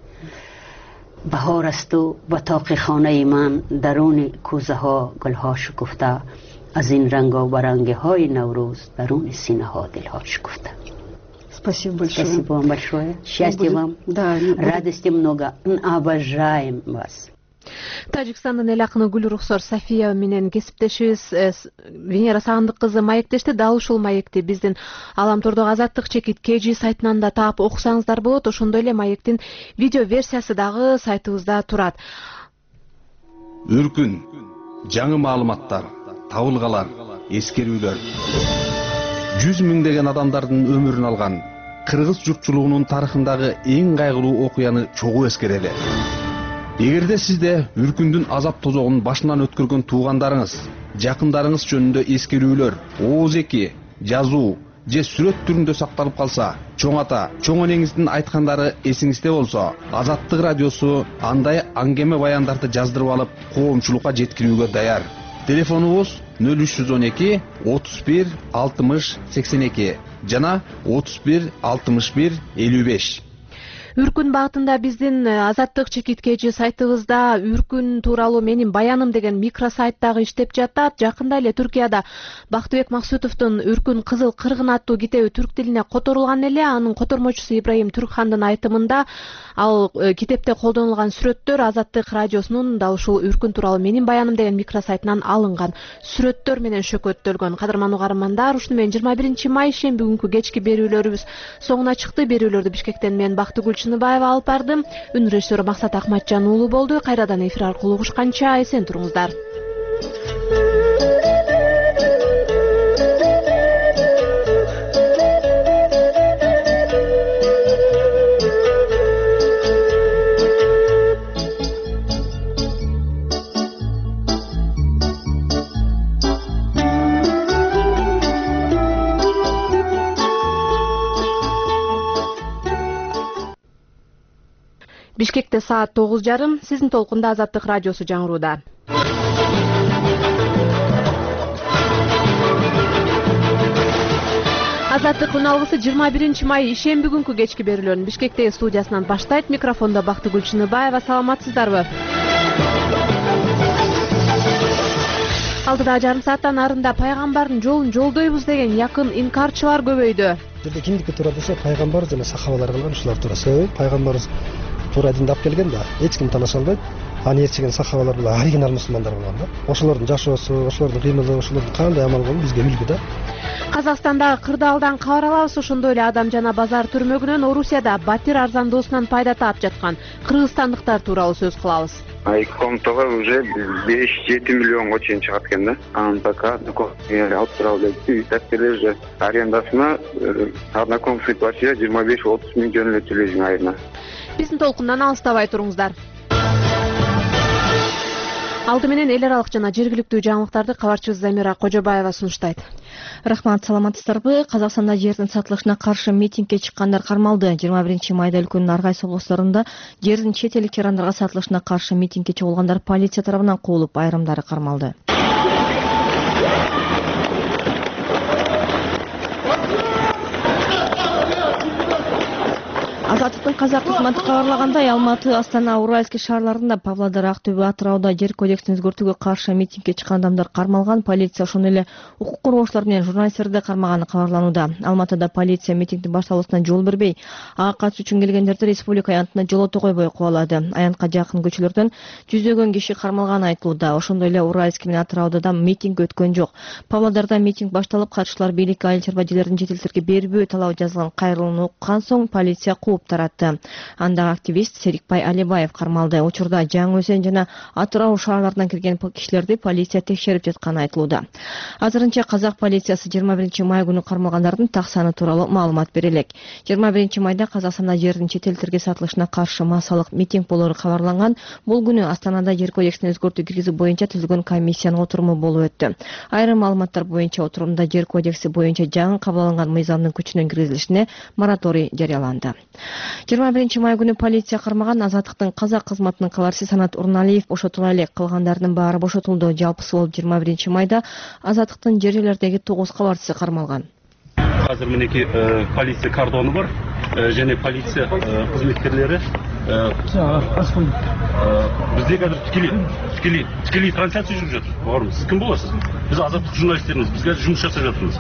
بهار است و با طاق خانه من درون کوزه ها گل ها شکفته از این رنگ و برنگ های نوروز درون سینه ها دل ها شکفته. Спасибо большое. Спасибо вам большое. Счастья вам. Да, радости много. Обожаем вас. Тажикстандын эл акыны Гүлрухсор Сафия менен кесиптешибиз Венера Сагындык кызы маектешти. Дал ушул маекти биздин Аламтордогу Азаттык чекит kg сайтынан да таап окусаңыздар болот. Ошондой эле маектин видео версиясы дагы сайтыбызда турат. Үркүн, жаңы маалыматтар, табылгалар, эскерүүлөр. жүз миңдеген адамдардын өмүрүн алган кыргыз журтчулугунун тарыхындагы эң кайгылуу окуяны чогуу эскерели. Эгерде сизде үркүндүн азап тозогун башынан өткөргөн туугандарыңыз, жакындарыңыз жөнүндө эскерүүлөр, ооз эки, жазуу же сүрөт түрүндө сакталып калса, чоң ата, чоң энеңиздин айткандары эсиңизде болсо, Азаттык радиосу андай аңгеме баяндарды жаздырып алып, коомчулукка жеткирүүгө даяр. Телефонубуз нөл үч жүз он эки отуз бир алтымыш сексен эки жана отуз бир алтымыш бир элүү беш. Үркүн багытында биздин Азаттык чекиткечи сайтыбызда Үркүн тууралуу менин баяным деген микросайт дагы иштеп жатат. Жакында эле Түркияда Бактыбек Максутовдун Үркүн кызыл кыргын аттуу китеби түрк тилине которулган эле. Анын котормочусу Ибраим Түркхандын айтымында ал китепте колдонулган сүрөттөр Азаттык радиосунун да ушул Үркүн тууралуу менин баяным деген микросайтынан алынган сүрөттөр менен шөкөттөлгөн. Кадырман угармандар, ушуну менен жыйырма биринчи май шемби күнкү кечки берүүлөрүбүз соңуна чыкты. Берүүлөрдү Бишкектен мен Бактыгүл Чыныбаева алып бардым. Үн режиссеру Максат Акматжан уулу болду. Кайрадан эфир аркылуу угушканча эсен туруңуздар. Бишкекте саат тогуз жарым, сиздин толкунда Азаттык радиосу жаңырууда. Азаттыктын алгысы жыйырма биринчи май ишемби күнкү кечки берүүлөрүн Бишкектеги студиясынан баштайт. Микрофондо Бактыгүл Чыныбаева. Саламатсыздарбы? Алдыда жарым сааттан нарында пайгамбардын жолун жолдойбуз деген якын инкарчылар көбөйдү. Жерде кимдики туура десе, пайгамбар жана сахабалар кылган ушулар туура. Себеби пайгамбарыбыз туура динди алып келген да, эч ким таныша албайт. Аны ээрчиген сахабалар була оригинал мусулмандар болгон да. Ошолордун жашоосу, ошолордун кыймылы, ошолордун кандай амал болуп бизге үлгү да. Казакстандагы кырдаалдан кабар алабыз. Ошондой эле Адам жана базар түрмөгүнөн Орусияда батир арзандоосунан пайда таап жаткан кыргызстандыктар тууралуу сөз кылабыз. Эки комнатага уже беш жети миллионго чейин чыгат экен да. Анан пока алып тура элек. Тактелер же арендасына однокомнатный квартира жыйырма беш отуз миң жөнөтүлөт айына. Биздин толкундан алыстабай туруңуздар. Алды менен эл аралык жана жергиликтүү жаңылыктарды кабарчыбыз Замира Кожобаева сунуштайт. Рахмат, саламатсыздарбы? Казакстанда жердин сатылышына каршы митингге чыккандар кармалды. жыйырма биринчи майда өлкөнүн ар кайсы облустарында жердин чет элдик жарандарга сатылышына каршы митингге чыгылгандар полиция тарабынан куулуп, айрымдары кармалды. Азаттыктын казак кызматы кабарлагандай, Алматы, Астана, Уральский шаарларында, Павлодар, Актөбө, Атырауда жер кодексин өзгөртүүгө каршы митингге чыккан адамдар кармалган. Полиция ошондой эле укук коргоочулар менен журналисттерди кармаганы кабарланууда. Алматыда полиция митингдин башталуусуна жол бербей, ага катышуу үчүн келгендерди республика аянтына жолото койбой кубалады. Аянтка жакын көчөлөрдөн жүздөгөн киши кармалганы айтылууда. Ошондой эле Уральский менен Атырауда да митинг өткөн жок. Павлодарда митинг башталып, катышуулар бийликке айыл чарба жерлерин чет элдерге бербөө талабы жазылган кайрылууну уккан соң полиция кууп таратты. Анда активист Серикбай Алибаев кармалды. Учурда Жаңы Өзен жана Атырау шаарларынан кирген кишилерди полиция текшерип жатканы айтылууда. Азырынча казак полициясы жыйырма биринчи май күнү кармалгандардын так саны тууралуу маалымат бере элек. жыйырма биринчи майда Казакстанда жердин чет элдерге сатылышына каршы массалык митинг болору кабарланган. Бул күнү Астанада жер кодексин өзгөртүү киргизүү боюнча түзүлгөн комиссиянын отуруму болуп өттү. Айрым маалыматтар боюнча отурумда жер кодекси боюнча жаңы кабыл алынган мыйзамдын күчүнөн киргизилишине мораторий жарыяланды. жыйырма биринчи май күнү полиция кармаган Азаттыктын казак кызматынын кабарчысы Санат Урналиев бошотула элек, калгандардын баары бошотулду. Жалпысы болуп жыйырма биринчи майда Азаттыктын жер жерлердеги тогуз кабарчысы кармалган. Азыр менеки полиция кордону бар және полиция кызметкерлери бизде қазір тікелей тікелей тікелей трансляция жүрүп жатыр. Баарыбыз сиз ким болосуз? Биз азаттык журналисттербиз. Биз қазір жұмыс жасап жатырмыз.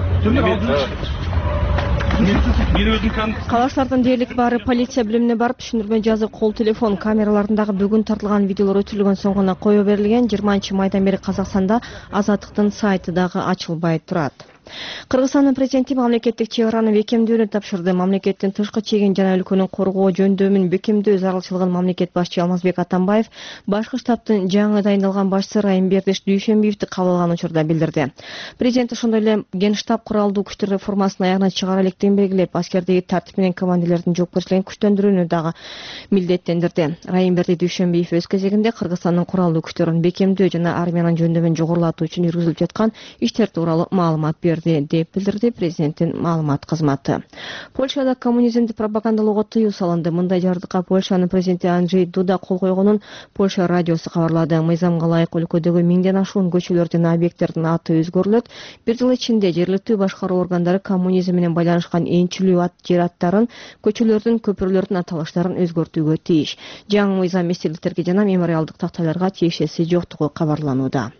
Калаштардын дээрлик баары полиция бөлүмүнө барып түшүндүрмө жазып, кол телефон камераларындагы бүгүн тартылган видеолор өчүрүлгөн соң гана кое берилген. жыйырманчы майдан бери Казакстанда Азаттыктын сайты дагы ачылбай турат. Кыргызстандын президенти мамлекеттик чек араны бекемдөөнү тапшырды. Мамлекеттин тышкы чегин жана өлкөнүн коргоо жөндөмүн бекемдөө зарылчылыгын мамлекет башчы Алмазбек Атамбаев башкы штабтын жаңы дайындалган башчысы Райымбердиш Дүйшөнбиевди кабыл алган учурда билдирди. Президент ошондой эле Генштаб куралдуу күчтөр реформасын аягына чыгара электигин белгилеп, аскердеги тартип менен командирлердин жоопкерчилигин күчтөндүрүүнү дагы милдеттендирди. Райымберди Дүйшөнбиев өз кезегинде Кыргызстандын куралдуу күчтөрүн бекемдөө жана армиянын жөндөмүн жогорулатуу үчүн жүргүзүлүп жаткан иштер тууралуу маалымат берди. берди деп билдирди президенттин маалымат кызматы. Польшада коммунизмди пропагандалоого тыюу салынды. Мындай жардыкка Польшанын президенти Анджей Дуда кол койгонун Польша радиосу кабарлады. Мыйзамга ылайык өлкөдөгү миңден ашуун көчөлөр жана объекттердин аты өзгөрүлөт. Бир жыл ичинде жергиликтүү башкаруу органдары коммунизм менен байланышкан энчилүү ат жер аттарын, көчөлөрдүн, көпүрлөрдүн аталыштарын өзгөртүүгө тийиш. Жаңы мыйзам эстеликтерге жана мемориалдык тактайларга тиешеси жоктугу кабарланууда.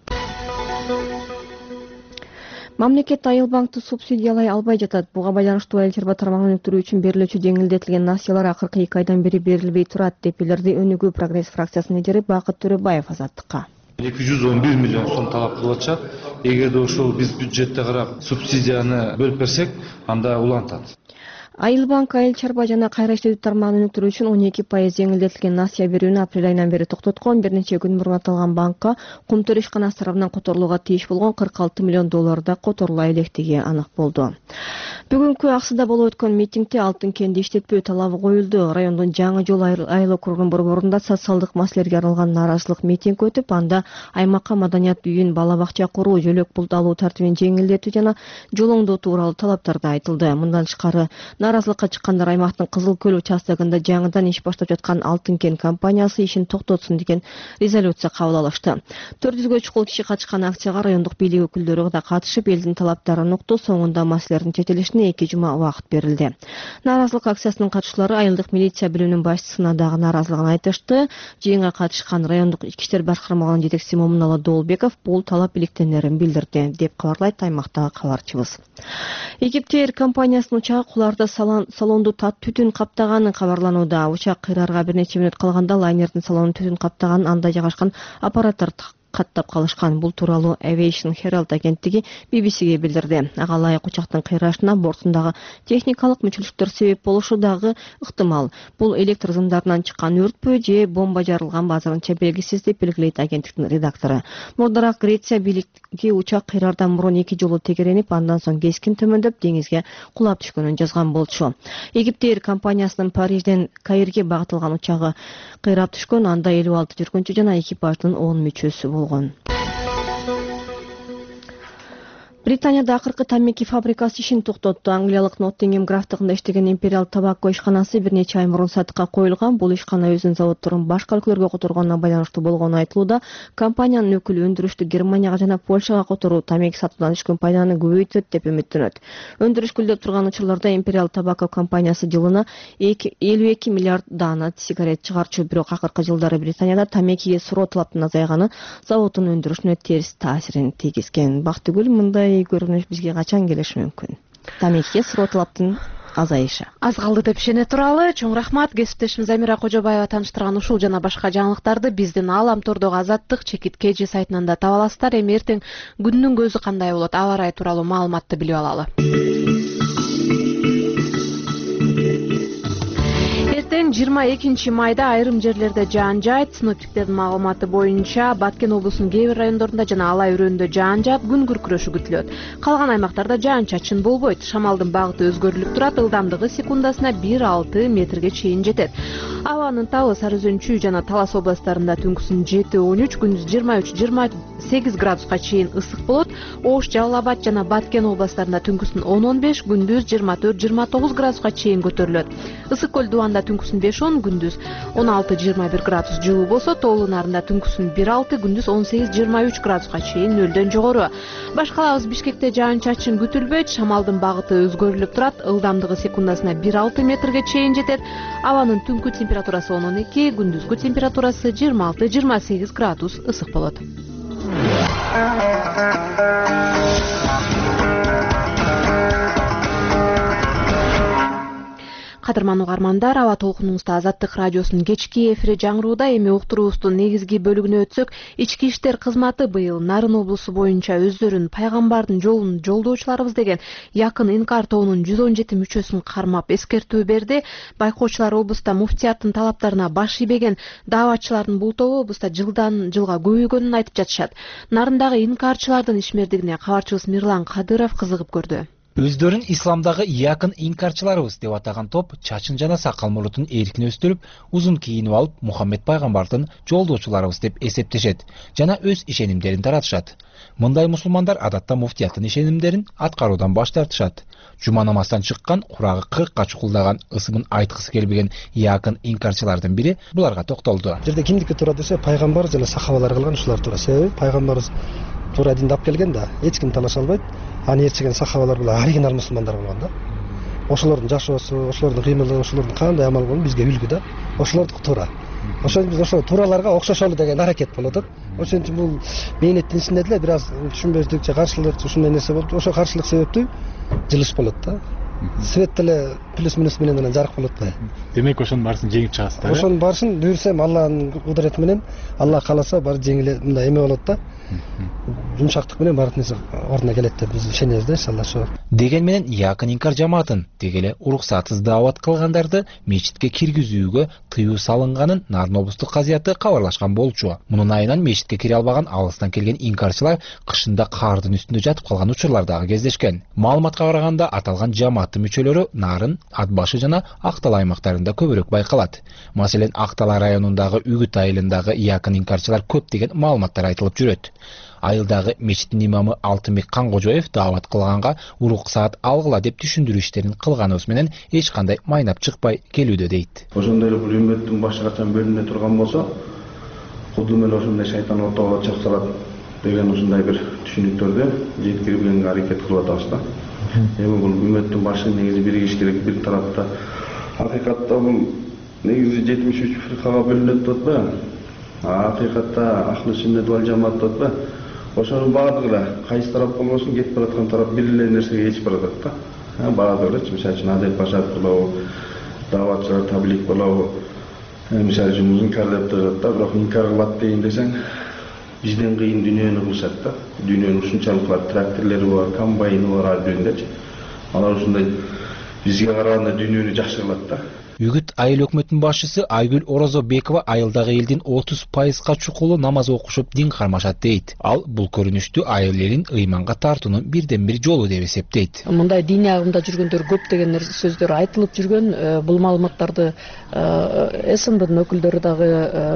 Мамлекет Айыл банкты субсидиялай албай жатат. Буга байланыштуу айыл чарба тармагын өнүктүрүү үчүн берилүүчү жеңилдетилген насыялар акыркы эки айдан бери берилбей турат деп билдирди Өнүгүү прогресс фракциясынын лидери Бакыт Төрөбаев Азаттыкка. эки жүз он бир миллион сом талап кылып атышат. Эгерде ошол биз бюджетте карап субсидияны бөлүп берсек, анда улантат. Айыл банк айыл чарба жана кайра иштетүү тармагын өнүктүрүү үчүн он эки пайыз жеңилдетилген насыя берүүнү апрель айынан бери токтоткон. Бир нече күн мурун аталган банкка Кумтөр ишканасы тарабынан которулууга тийиш болгон кырк алты миллион доллар да которула электиги анык болду. Бүгүнкү Аксыда болуп өткөн митингде алтын кенди иштетпөө талабы коюлду. Райондун Жаңы жол айыл округунун борборунда социалдык маселелерге арналган нааразычылык митинг өтүп, анда аймакка маданият үйүн, бала бакча куруу, жөлөк пул алуу тартибин жеңилдетүү жана жол оңдоо тууралуу талаптар да айтылды. Мындан тышкары нааразылыкка чыккандар аймактын Кызыл Көл участогунда жаңыдан иш баштап жаткан Алтын кен компаниясы ишин токтотсун деген резолюция кабыл алышты. төрт жүзгө чукул киши катышкан акцияга райондук бийлик өкүлдөрү да катышып, элдин талаптарын укту. Соңунда маселелердин чечилишине эки жума убакыт берилди. Нааразылык акциясынын катышуулары айылдык милиция бөлүмүнүн башчысына дагы нааразылыгын айтышты. Жыйынга катышкан райондук ички иштер башкармалыгынын жетекчиси Момуналы Доолбеков бул талап иликтенерин билдирди, деп кабарлайт аймактагы кабарчыбыз. Египтер компаниясынын учагы куларда салонду тат түтүн каптаганы кабарланууда. Учак кыйрарга бир нече мүнөт калганда лайнердин салонун түтүн каптаган, анда жайгашкан аппараттар каттап калышкан. Бул тууралуу Aviation Herald агенттиги би би сиге билдирди. Ага ылайык учактын кыйрашына бортундагы техникалык мүчүлүктөр себеп болушу дагы ыктымал. Бул электр зымдарынан чыккан өртпү же бомба жарылган базарынча белгисиз, деп белгилейт агенттиктин редактору. Мурдараак Греция бийлиги учак кыйрардан мурун эки жолу тегеренип, андан соң кескин төмөндөп деңизге кулап түшкөнүн жазган болчу. Египтер компаниясынын Парижден Каирге багытылган учагы кыйрап түшкөн, анда элүү алты жүргүнчү жана экипаждын он мүчөсү болгон. Британияда акыркы тамеки фабрикасы ишин токтотту. Англиялык Ноттингем графтыгында иштеген Imperial Tobacco ишканасы бир нече ай мурун сатыкка коюлган. Бул ишкана өзүнүн заводдорун башка өлкөлөргө которгонуна байланыштуу болгону айтылууда. Компаниянын өкүлү өндүрүштү Германияга жана Польшага которуу тамеки сатуудан түшкөн пайданы көбөйтөт деп үмүттөнөт. Өндүрүш гүлдөп турган учурларда Imperial Tobacco компаниясы жылына элүү эки миллиард дана сигарет чыгарчу. Бирок акыркы жылдары Британияда тамекиге суроо талаптын азайганы заводдун өндүрүшүнө терс таасирин тийгизген. Бактыгүл, мындай көрүнүш бизге качан келиши мүмкүн? Тамекиге суроо талаптын азайышы. Аз калды деп ишене туралы. Чоң рахмат. Кесиптешим Замира Кожобаева тааныштырган ушул жана башка жаңылыктарды биздин Алам тордогу Азаттык чекит кж сайтынан да таба аласыздар. Эми эртең күндүн көзү кандай болот, аба ырайы тууралуу маалыматты билип алалы. Эртең жыйырма экинчи майда айрым жерлерде жаан жаайт. Синоптиктердин маалыматы боюнча Баткен облусунун кээ бир райондорунда жана Алай өрөөнүндө жаан жаап, күн күркүрөшү күтүлөт. Калган аймактарда жаан-чачын болбойт. Шамалдын багыты өзгөрүлүп турат, ылдамдыгы секундасына бир алты метрге чейин жетет. Абанын табы Сары Өзөн, Чүй жана Талас областарында түнкүсүн жети он үч, күндүз жыйырма үч жыйырма сегиз градуска чейин ысык болот. Ош, Жалал Абад жана Баткен областарында түнкүсүн он он беш, күндүз жыйырма төрт жыйырма тогуз градуска чейин көтөрүлөт. Ысык көл дубанда түнкүсүн беш он, күндүз он алты жыйырма бир градус жылуу болсо, Тоолуу Нарында түнкүсүн бир алты, күндүз он сегиз жыйырма үч градуска чейин нөлдөн жогору. Башкалабыз Бишкекте жаан-чачын күтүлбөйт. Шамалдын багыты өзгөрүлүп турат, ылдамдыгы секундасына бир алты метрге чейин жетет. Абанын түнкү температурасы он он эки, күндүзгү температурасы жыйырма алты жыйырма сегиз градус ысык болот. Кадырман угармандар, аба толкунуңузда Азаттык радиосунун кечки эфири жаңырууда. Эми уктуруубуздун негизги бөлүгүнө өтсөк, ички иштер кызматы быйыл Нарын облусу боюнча өздөрүн пайгамбардын жолун жолдоочуларыбыз деген якын инкар тобунун жүз он жети мүчөсүн кармап эскертүү берди. Байкоочулар облуста муфтияттын талаптарына баш ийбеген дааватчылардын бул тобу облуста жылдан жылга көбөйгөнүн айтып жатышат. Нарындагы инкарчылардын ишмердигине кабарчыбыз Мирлан Кадыров кызыгып көрдү. Өздөрүн исламдагы якын инкарчыларыбыз деп атаган топ чачын жана сакал мурутун эркин өстүрүп, узун кийинип алып Мухаммед пайгамбардын жолдоочуларыбыз деп эсептешет жана өз ишенимдерин таратышат. Мындай мусулмандар адатта муфтияттын ишенимдерин аткаруудан баш тартышат. Жума намаздан чыккан, курагы кыркка чукулдаган ысымын айткысы келбеген якын инкарчылардын бири буларга токтолду. Жерде кимдики туура десе, пайгамбар жана сахабалар кылган ушулар туура. Себеби пайгамбарыбыз туура динди алып келген да, эч ким талаша албайт. Аны ээрчиген сахабалар булар оригинал мусулмандар болгон да. Ошолордун жашоосу, ошолордун кыймылы, ошолордун кандай амал болгону бизге үлгү да. Ошолордуку туура. Ошон биз ошо туураларга окшошолу деген аракет болуп атат. Ошон үчүн бул мээнеттин ичинде деле бир аз түшүнбөстүк же каршылык ушундай нерсе болуп, ошо каршылык себептүү жылыш болот да. Свет деле плюс минус менен гана жарык болот да. Демек ошонун баарысын жеңип чыгасыздар. Ошонун баарысын буйрсам Алланын кудурети менен, Алла кааласа баары жеңиле мындай эме болот да. Жумшактык менен баардык нерсе ордуна келет деп биз ишенебиз да, иншалла ошо. Деген менен якын инкар жамаатын дегеле уруксатсыз даават кылгандарды мечитке киргизүүгө тыюу салынганын Нарын облустук казыяты кабарлашкан болчу. Мунун айынан мечитке кире албаган алыстан келген инкарчылар кышында кардын үстүндө жатып калган учурлар дагы кездешкен. Маалыматка караганда аталган жамааттын мүчөлөрү Нарын, Ат башы жана Актал аймактарында көбүрөөк байкалат. Маселен, Актал районундагы Үгүт айылындагы якын инкарчылар көп деген маалыматтар айтылып жүрөт. Айылдагы мечиттин имамы Алтынбек Кангожоев даават кылганга уруксаат алгыла деп түшүндүрүү иштерин кылганыбыз менен эч кандай майнап чыкпай келүүдө дейт. Ошондой эле бул үммөттүн башы качан бөлүнө турган болсо, кудум эле ошондой шайтан ортого чыгып салат деген ушундай бир түшүнүктөрдү жеткиргенге аракет кылып атабыз да. Эми бул үммөттүн башы негизи биригиш керек, бир тарапта. Акыйкатта бул негизи жетимиш үч фиркага бөлүнөт деп атпайбы? Акыйкатта ахлы сүннет вал жамаат деп атпайбы? Ошонун баардыгы эле кайсы тарап болбосун кетип бараткан тарап бир эле нерсеге ичип баратат да. Баардыгы эле мисалы үчүн адеп башат болобу, дааватчылар таблик болобу, мисалы үчүн инкар деп турат да, бирок инкар кылат дейин десең, бизден кыйын дүйнөнү кылышат да. Дүйнөнүн ушунчалык бар, тракторлори бар, комбайны бар ар биринде. Алар ушундай бизге караганда дүйнөнү жакшы кылат да. Үгүт айыл өкмөтүнүн башчысы Айгүл Орозобекова айылдагы элдин отуз пайызга чукулу намаз окушуп дин кармашат дейт. Ал бул көрүнүштү айыл элин ыйманга тартуунун бирден бир жолу деп эсептейт. Мындай диний агымда жүргөндөр көп деген сөздөр айтылып жүргөн. Бул маалыматтарды СМБдын өкүлдөрү дагы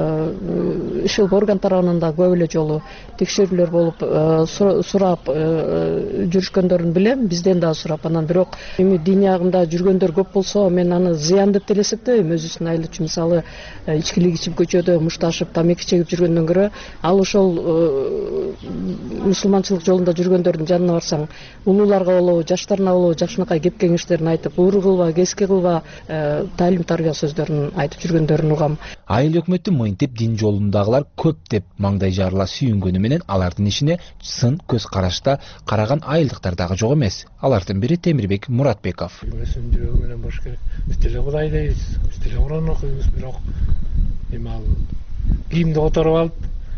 ишил орган тарабынан да көп эле жолу текшерүүлөр болуп сурап жүрүшкөндөрүн билем. Бизден да сурап, анан бирок эми диний агымда жүргөндөр көп болсо, мен аны зыян деп эсептейм. Өзүнүн айыл үчүн мисалы ичкилик ичип көчөдө мушташып тамеки чегип жүргөндөн көрө, ал ошол мусулманчылык жолунда жүргөндөрдүн жанына барсаң, улууларга болобу, жаштарына болобу жакшынакай кеп кеңештерин айтып, ууру кылба, кески кылба, талим тарбия сөздөрүн айтып жүргөндөрүн угам. Айыл өкмөтү мынтип дин жолундагылар көп деп маңдай жарыла сүйүнгөнү менен алардын ишине сын көз карашта караган айылдыктар дагы жок эмес. Алардын бири Темирбек Муратбеков. Биз деле Куран окуйбуз, бирок эми ал кийимди которуп алып,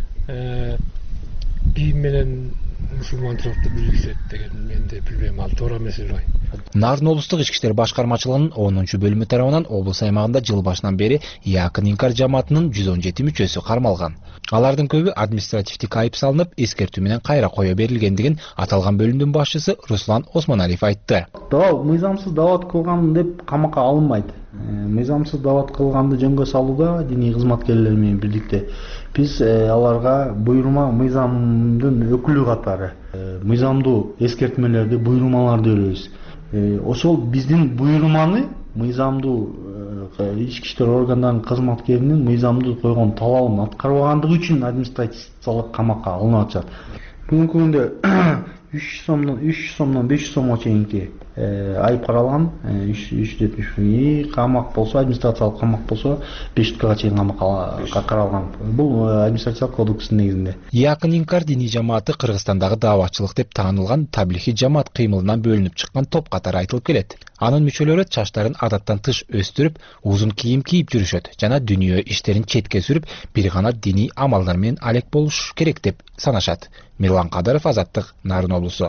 кийим менен мусулманчылыкты билгизет деген менде билбейм, ал туура эмес эле. Нарын облустук ички иштер башкармачылыгынын онунчу бөлүмү тарабынан облус аймагында жыл башынан бери якын инкар жамаатынын жүз он жети мүчөсү кармалган. Алардын көбү административдик айып салынып, эскертүү менен кайра кое берилгендигин аталган бөлүмдүн башчысы Руслан Осмоналиев айтты. Доо мыйзамсыз даават кылган деп камакка алынбайт. Мыйзамсыз даават кылганды жөнгө салууда диний кызматкерлер менен бирдикте биз аларга буйрума мыйзамдын өкүлү катары мыйзамдуу эскертмелерди, буйрумаларды беребиз. Ошол биздин буйруманы мыйзамдуу ички иштер органдарынын кызматкеринин мыйзамдуу койгон талабын аткарбагандыгы үчүн административдик камакка алынып атышат. Бүгүнкү күндө үч сомдон үч сомдон беш сомго чейинки айып каралган. үч жүз жетимиш миң камак болсо, администрациялык камак болсо беш суткага чейин камакка каралган. Бул администрациялык кодекстин негизинде. Якын инкар диний жамааты Кыргызстандагы дааватчылык деп таанылган таблихи жамаат кыймылынан бөлүнүп чыккан топ катары айтылып келет. Анын мүчөлөрү чачтарын адаттан тыш өстүрүп, узун кийим кийип жүрүшөт жана дүнүйө иштерин четке сүрүп, бир гана диний амалдар менен алек болуш керек деп санашат. Мирлан Кадыров, Азаттык, Нарын облусу.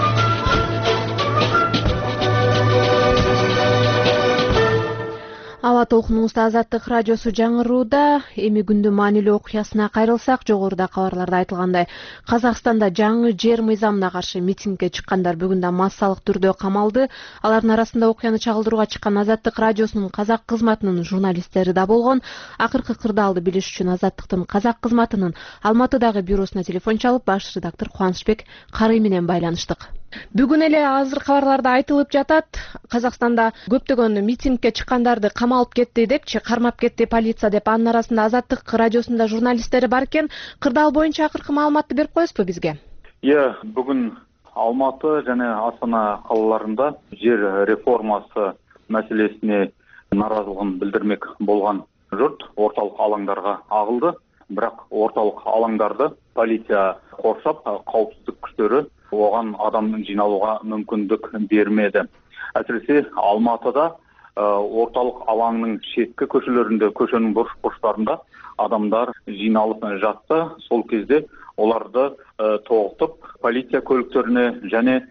Ал ала толкунуңузда Азаттык радиосу жаңырууда. Эми күндүн маанилүү окуясына кайрылсак, жогоруда кабарларда айтылгандай, Казакстанда жаңы жер мыйзамына каршы митингге чыккандар бүгүндө массалык түрдө камалды. Алардын арасында окуяны чагылдырууга чыккан Азаттык радиосунун казак кызматынын журналисттери да болгон. Акыркы кырдаалды билиш үчүн Азаттыктын казак кызматынын Алматыдагы бюросуна телефон чалып, баш редактор Кубанычбек Карый менен байланыштык. Бүгүн эле азыр кабарларда айтылып жатат, Казакстанда көптөгөн митингге чыккандарды камалып кетти депчи, кармап кетти полиция деп. Анын арасында Азаттык радиосунда журналисттери бар экен. Кырдаал боюнча акыркы маалыматты берип коесузбу бизге? Иә, бүгүн Алматы жана Астана калаларында жер реформасы маселесине наразылыгын билдирмек болгон журт орталык алаңдарга агылды. Бирок орталык алаңдарды полиция коршап, коопсуздук күчтөрү оған адам жиналуға мүмкіндік бермеді. Әсіресе Алматыда орталық алаңның шеткі көшелерінде, көшенің бұрыш-бұрыштарында адамдар жиналып жатты. Сол кезде оларды тоғытып, полиция көліктеріне және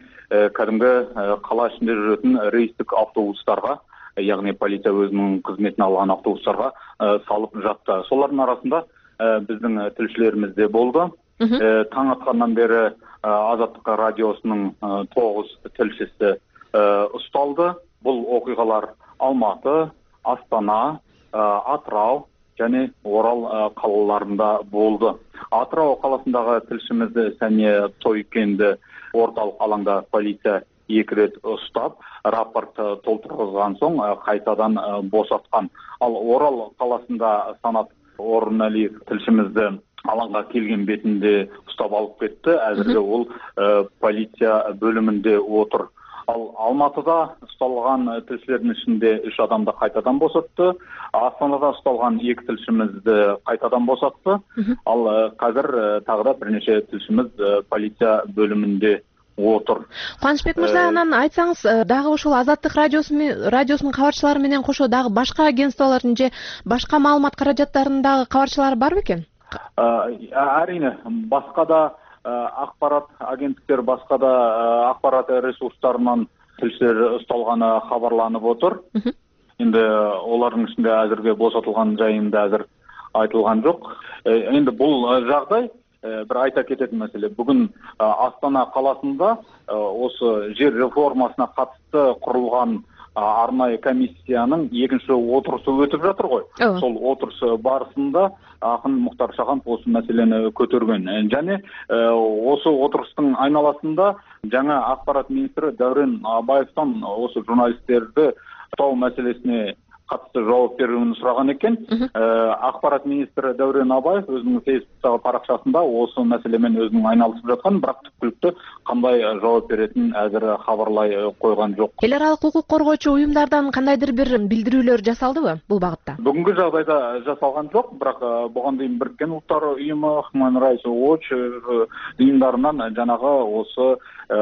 кәдімгі қала ішінде жүретін рейстік автобустарға, яғни полиция өзінің қызметін алған автобустарға салып жатты. Солардың арасында біздің тілшілеріміз де болды. Таң атқаннан бері Азаттык радиосунун тогуз тілшісі ұсталды. Бұл оқиғалар Алматы, Астана, Атырау және Орал қалаларында болды. Атырау қаласындағы тілшімізді Сәния Тойкенді орталық алаңда полиция екі рет ұстап, рапорт толтырғызған соң қайтадан босатқан. Ал Орал қаласында Санат Орыналиев тілшімізді алаңға келген бетінде ұстап алып кетті. Әзірге ол полиция бөлімінде отыр. Ал Алматыда ұсталған тілшілердің ішінде үш адамды қайтадан босатты. Астанада ұсталған екі тілшімізді қайтадан босатты. Ал қазір тағы да бірнеше тілшіміз полиция бөлімінде отыр. Кубанычбек мырза, анан айтсаңыз, дагы ушул Азаттык радиосунун кабарчылары менен кошо дагы башка агентстволордун же башка маалымат каражаттарынын дагы кабарчылары бар бекен? Әрине, басқа да ақпарат агенттіктер, басқа да ақпарат ресурстарынан тілшілер ұсталғаны хабарланып отыр. Енді олардың ішінде әзірге босатылған жайында әзір айтылған жоқ. Енді бұл жағдай бір айта кететін мәселе. Бүгін Астана қаласында осы жер реформасына қатысты құрылған арнайы комиссияның екінші отырысы өтіп жатыр ғой. Сол отырысы барысында ақын Мұхтар Шаханов осы мәселені көтерген. Және осы отырыстың айналасында жаңа ақпарат министрі Дәурен Абаевтан осы журналистерді ұстау мәселесіне қатысты жауап беруін сұраған екен. Ақпарат министрі Дәурен Абаев өзінің Фейсбуктағы парақшасында осы мәселемен өзінің айналысып жатқан, бірақ түпкілікті қандай жауап беретінін әзір хабарлай қойған жоқ. Эл аралык укук коргоочу уюмдардан кандайдыр бир билдирүүлөр жасалдыбы бул багытта? Бүгүнкү жагдайда жасалган жок, бирок буга дейин Бириккен Улуттар уюму, Human Rights Watch уюмдарынан жанагы осы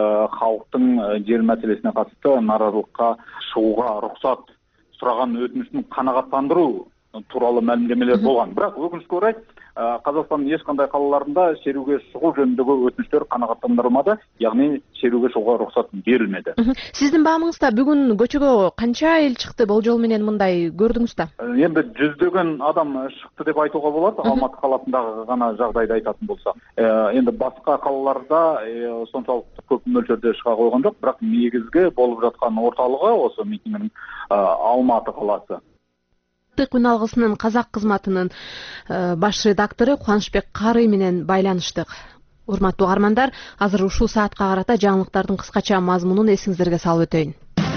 халктын жер маселесине катысты наразылыкка чыгууга уруксат сұраған өтінішін қанағаттандыру туралы мәлімдемелер болған. Бірақ өкінішке орай Қазақстанның ешқандай қалаларында шеруге шығу жөніндегі өтініштер қанағаттандырылмады, яғни шеруге шығуға рұқсат берілмеді. Сіздің бағымыңызда бүгін көчөгө қанша ел шықты, бұл жол менен мындай көрдіңіз ба? Енді жүздеген адам шықты деп айтуға болады, Алматы қаласындағы ғана жағдайды айтатын болса. Енді басқа қалаларда соншалықты көп мөлшерде шыға қойған жоқ, бірақ негізгі болып жатқан орталығы осы митингінің Алматы қаласы. Күн алгысынын казак кызматынын баш редактору Кубанычбек Карый менен байланыштык. Урматтуу угармандар, азыр ушул саатка карата жаңылыктардын кыскача мазмунун эсиңиздерге салып өтөйүн.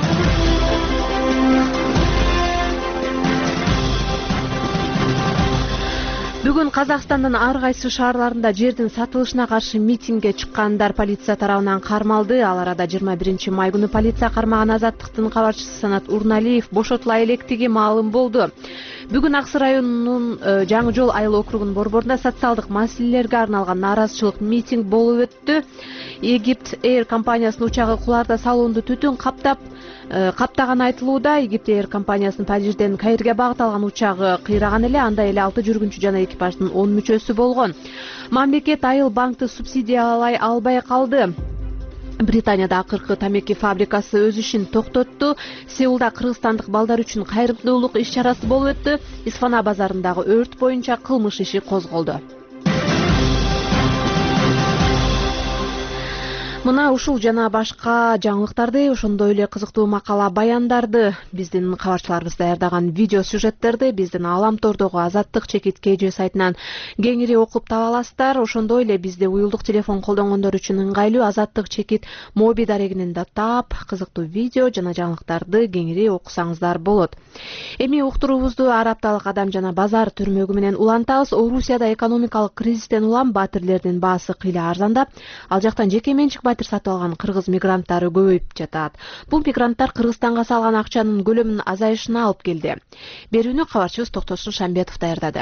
Бүгүн Казакстандын ар кайсы шаарларында жердин сатылышына каршы митингге чыккандар полиция тарабынан кармалды. Ал арада жыйырма биринчи май күнү полиция кармаган Азаттыктын кабарчысы Санат Урналиев бошотула электиги маалым болду. Бүгүн Ак Сый районунун Жаңы Жол айыл округунун борборунда социалдык маселелерге арналган нааразычылык митинг болуп өттү. Египт Air компаниясынын учагы Куларда салонду түтүн каптап каптаган айтылууда. Египт Air компаниясынын Парижден Каирге багыт алган учагы кыйраган эле, анда эле алты жүргүнчү жана экипаждын он мүчөсү болгон. Мамлекет айыл банкты субсидиялай албай калды. Британияда акыркы тамеки фабрикасы өз ишин токтотту. Сеулда кыргызстандык балдар үчүн кайрымдуулук иш чарасы болуп өттү. Исфана базарындагы өрт боюнча кылмыш иши козголду. Мына ушул жана башка жаңылыктарды, ошондой эле кызыктуу макала баяндарды, биздин кабарчыларыбыз даярдаган видео сюжеттерди биздин Ааламтордогу Азаттык чекит кж сайтынан кеңири окуп таба аласыздар. Ошондой эле бизде уюлдук телефон колдонгондор үчүн ыңгайлуу Азаттык чекит моби дарегинен да таап, кызыктуу видео жана жаңылыктарды кеңири окусаңыздар болот. Эми уктуруубузду ар апталык Адам жана базар түрмөгү менен улантабыз. Орусияда экономикалык кризистен улам батирлердин баасы кыйла арзандап, ал жактан жеке менчик батир сатып алган кыргыз мигранттары көбөйүп жатат. Бул мигранттар Кыргызстанга салган акчанын көлөмүнүн азайышына алып келди. Берүүнү кабарчыбыз Токтосун Шамбетов даярдады.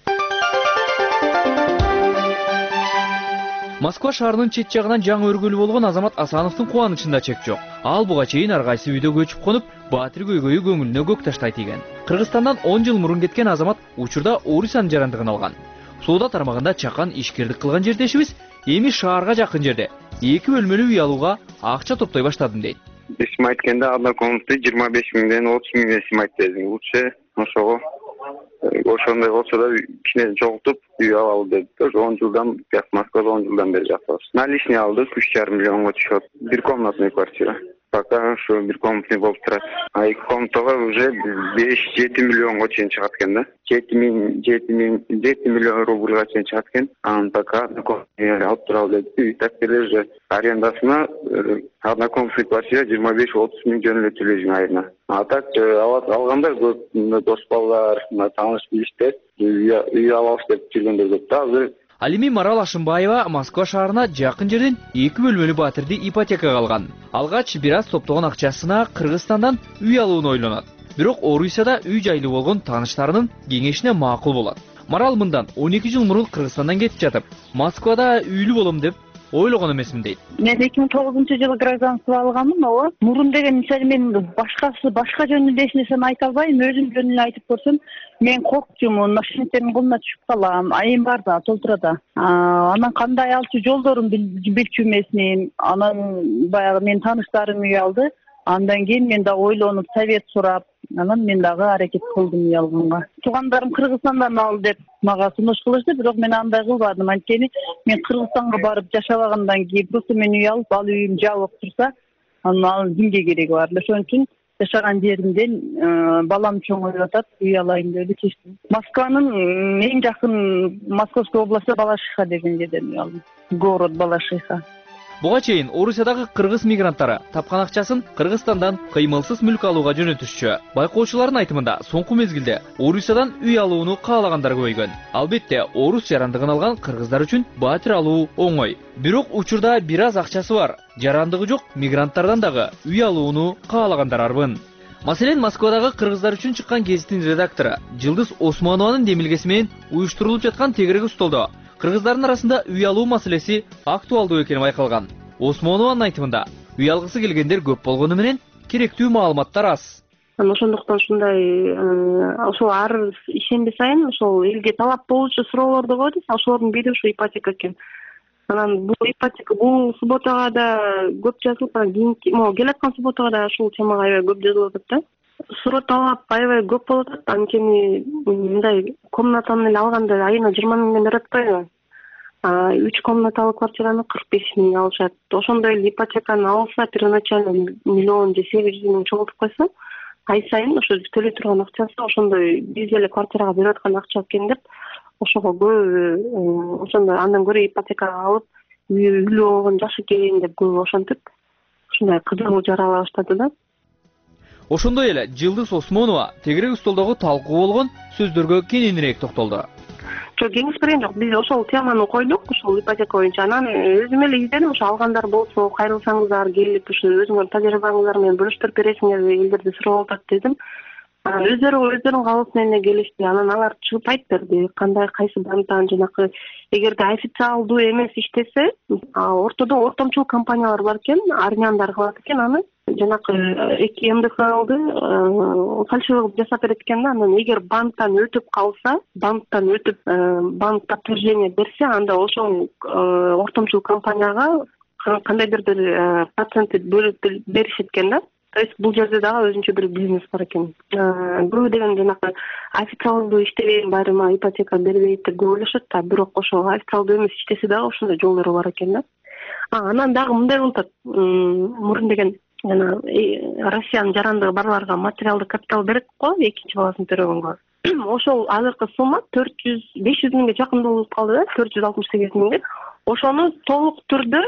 Москва шаарынын чет жагынан жаңы өргөлүү болгон Азамат Асановдун кубанычында чек жок. Ал буга чейин ар кайсы үйдө көчүп конуп, Батир көйгөйү көңүлүнө көк таштай тийген. Кыргызстандан он жыл мурун кеткен Азамат учурда Орусиянын жарандыгын алган. Соода тармагында чакан ишкердик кылган жердешибиз эми шаарга жакын жерде эки бөлмөлүү үй алууга акча топтой баштадым дейт. Исим айтканда однокомнатный жыйырма беш миңден отуз миңге исим айтты. Лучше ошого ошондой болсо да кичине чогултуп үй алалы деп. он жылдан, Москвада он жылдан бери жатабыз. Наличный алдык үч жарым миллионго түшөт. Бир комнатный квартира. Пока ушу бир комнатный болуп турат. А эки комнатага уже беш жети миллионго чейин чыгат экен да. жети миң жети миллион рубльга чейин чыгат экен. Анан пока алып туралы деп. Үй такелер же арендасына однокомнатный квартира жыйырма беш отуз миң жөн эле төлөйсүң айына. А так алгандар көп, дос балдар, тааныш билиштер үй алабыз деп жүргөндөр көп да. Ал эми Марал Ашымбаева Москва шаарына жакын жерден эки бөлмөлүү батирди ипотекага алган. Алгач бир аз топтогон акчасына Кыргызстандан үй алууну ойлонот. Бирок Орусияда үй жайлуу болгон тааныштарынын кеңешине макул болот. Марал мындан он эки жыл мурун Кыргызстандан кетип жатып, Москвада үйлүү болом деп ойлогон эмесмин дейт. Мен эки миң тогузунчу жылы гражданство алганмын, ооба. Мурун деген мисалы мен башкасы башка жөнүндө эч нерсени айта албайм, өзүм жөнүндө айтып көрсөм, мен коркчумун, мошенниктердин колуна түшүп калам, айым бар да, толтурада. Анан кандай алчу жолдорун билчү эмесмин. Анан баягы мен тааныштарым үй алды. Андан кийин мен да ойлонуп, совет сурап, анан мен дагы аракет кылдым үй алганга. Туугандарым Кыргызстандан ал деп мага сунуш кылышты, бирок мен андай кылбадым. Анткени мен Кыргызстанга барып жашабагандан кийин просто мен үй алып, ал үйүм жабык турса, анан ал кимге кереги бар. Ошон үчүн жашаган жеримден балам чоңоюп атат, үй алайын деп чечтим. Москванын эң жакын Московская областта Балашиха деген жерден үй алдым. Город Балашиха. Буга чейин Орусиядагы кыргыз мигранттары тапкан акчасын Кыргызстандан кыймылсыз мүлк алууга жөнөтүшчү. Байкоочулардын айтымында соңку мезгилде Орусиядан үй алууну каалагандар көбөйгөн. Албетте, орус жарандыгын алган кыргыздар үчүн батир алуу оңой. Бирок учурда бир аз акчасы бар, жарандыгы жок мигранттардан дагы үй алууну каалагандар арбын. Маселен, Москвадагы кыргыздар үчүн чыккан гезиттин редактору Жылдыз Осмонованын демилгеси менен уюштурулуп жаткан тегерек столдо кыргыздардын арасында үй алуу маселеси актуалдуу экени байкалган. Осмонованын айтымында, үй алгысы келгендер көп болгону менен керектүү маалыматтар аз. Ошондуктан ушундай ошол ар ишемби сайын ошол элге талап болуучу суроолорду коет, ошолордун бири ушу ипотека экен. Анан бул ипотека бул субботага да көп жазылып, анан кийинки могу келаткан субботага да ушул темага аябай көп жазылып атат да. Суроо талап аябай көп болуп атат. Анткени мындай комнатаны эле алганда айына жыйырма миңден берип атпайбы? үч комнаталуу квартираны кырк беш миң алышат. Ошондой эле ипотеканы алса, первоначально миллион же сегиз жүз миң чогултуп койсо, ай сайын ошо төлөй турган акчасы ошондой биз эле квартирага берип аткан акча экен деп, ошого көп ошондой андан көрө ипотека алып, үйлүү болгон жакшы экен деп көп ошентип, ушундай кызыгуу жарала баштады да. Ошондой эле Жылдыз Осмонова тегерек столдогу талкуу болгон сөздөргө кененирээк токтолду. Жок, кеңеш берген жок. Биз ошол теманы койдук, ошол ипотека боюнча. Анан өзүм эле издедим, ошо алгандар болсо, кайрылсаңыздар, келип ушу өзүңөр тажрыйбаңыздар менен бөлүштүрүп бересиңер, элдерди сурап атат дедим. Анан өздөрү өздөрүнүн калыбы менен келишти. Анан алар чыгып айтып берди, кандай кайсы банктан жанакы эгерде официалдуу эмес иштесе, ортодо ортомчул компаниялар бар экен, армяндар кылат экен аны. Жанакы эки эм дэ эф алды фальшивый жасап берет экен да. Анан эгер банктан өтүп калса, банктан өтүп банк подтверждение берсе, анда ошол ортомчул компанияга кандайдыр бир процентти бөлүп беришет экен да. То есть бул жерде дагы өзүнчө бир бизнес бар экен. Көбү деген жанагы официалдуу иштебеген байрыма ипотека бербейт деп көп ойлошот да, бирок ошол официалдуу эмес иштесе дагы ошондой жолдору бар экен да. Анан дагы мындай болуп атат. Мурун деген жана Россиянын жарандыгы барларга материалдык капитал берет го, экинчи баласын төрөгөнгө. Ошол азыркы сумма төрт жүз беш жүз миңге жакын болуп калды да, төрт жүз алтымыш сегиз миңге. Ошону толук түрдө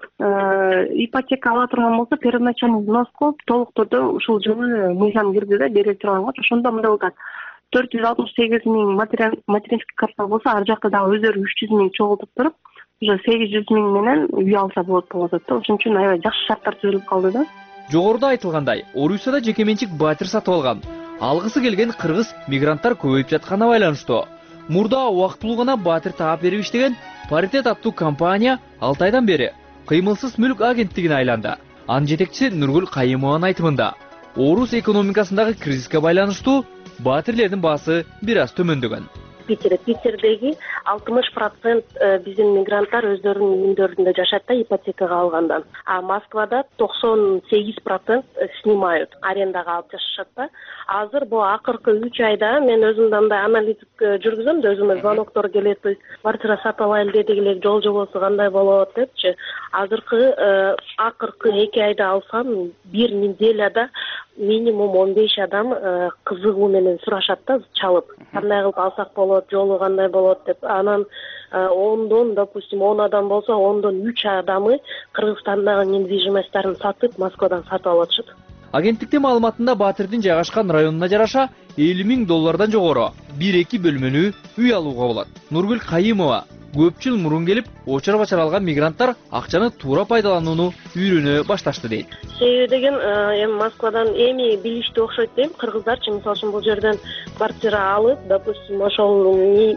ипотека ала турган болсо, первоначальный взноска толук түрдө ушул жылы мыйзам кирди да, бере турганга. Ошондо мындай болуп атат. төрт жүз алтымыш сегиз миң материнский капитал болсо, ар жакта дагы өздөрү үч жүз миң чогултуп туруп, уже сегиз жүз миң менен үй алса болот болуп атат да. Ошон үчүн аябай жакшы шарттар түзүлүп калды да. Жогоруда айтылгандай, Орусияда жеке менчик батир сатып алган, алгысы келген кыргыз мигранттар көбөйүп жатканына байланыштуу. Мурда убактылуу гана батир таап берип иштеген Паритет аттуу компания алты айдан бери кыймылсыз мүлк агенттигине айланды. Анын жетекчиси Нургүл Кайымованын айтымында, орус экономикасындагы кризиске байланыштуу батирлердин баасы бир аз төмөндөгөн. Питер, Питердеги алтымыш процент биздин мигранттар өздөрүнүн үйдөрүндө жашайт да, ипотекага алгандан. А Москвада токсон сегиз процент снимают, арендага алып жашашат да. Азыр бул акыркы үч айда мен өзүм мындай аналитик жүргүзөм да, өзүмө звоноктор келет, квартира сатып алайлы дедик эле, жол жобосу кандай болот депчи. Азыркы акыркы эки айда алсам, бир неделяда минимум он беш адам кызыгуу менен сурашат да, чалып. Кандай кылып алсак болот, жолу кандай болот деп. Анан ондон, допустим, он адам болсо, ондон үч адамы Кыргызстандагы недвижимостьтарын сатып, Москвадан сатып алып атышат. Агенттиктин маалыматында батирдин жайгашкан районуна жараша элүү миң доллардан жогору бир эки бөлмөлүү үй алууга болот. Нургүл Кайымова көп жыл мурун келип, очар бачар алган мигранттар акчаны туура пайдаланууну үйрөнө башташты дейт. Себеби деген эми Москвадан эми билиштүү окшойт дейм, кыргыздарчы мисалы үчүн бул жерден квартира алып, допустим, ошол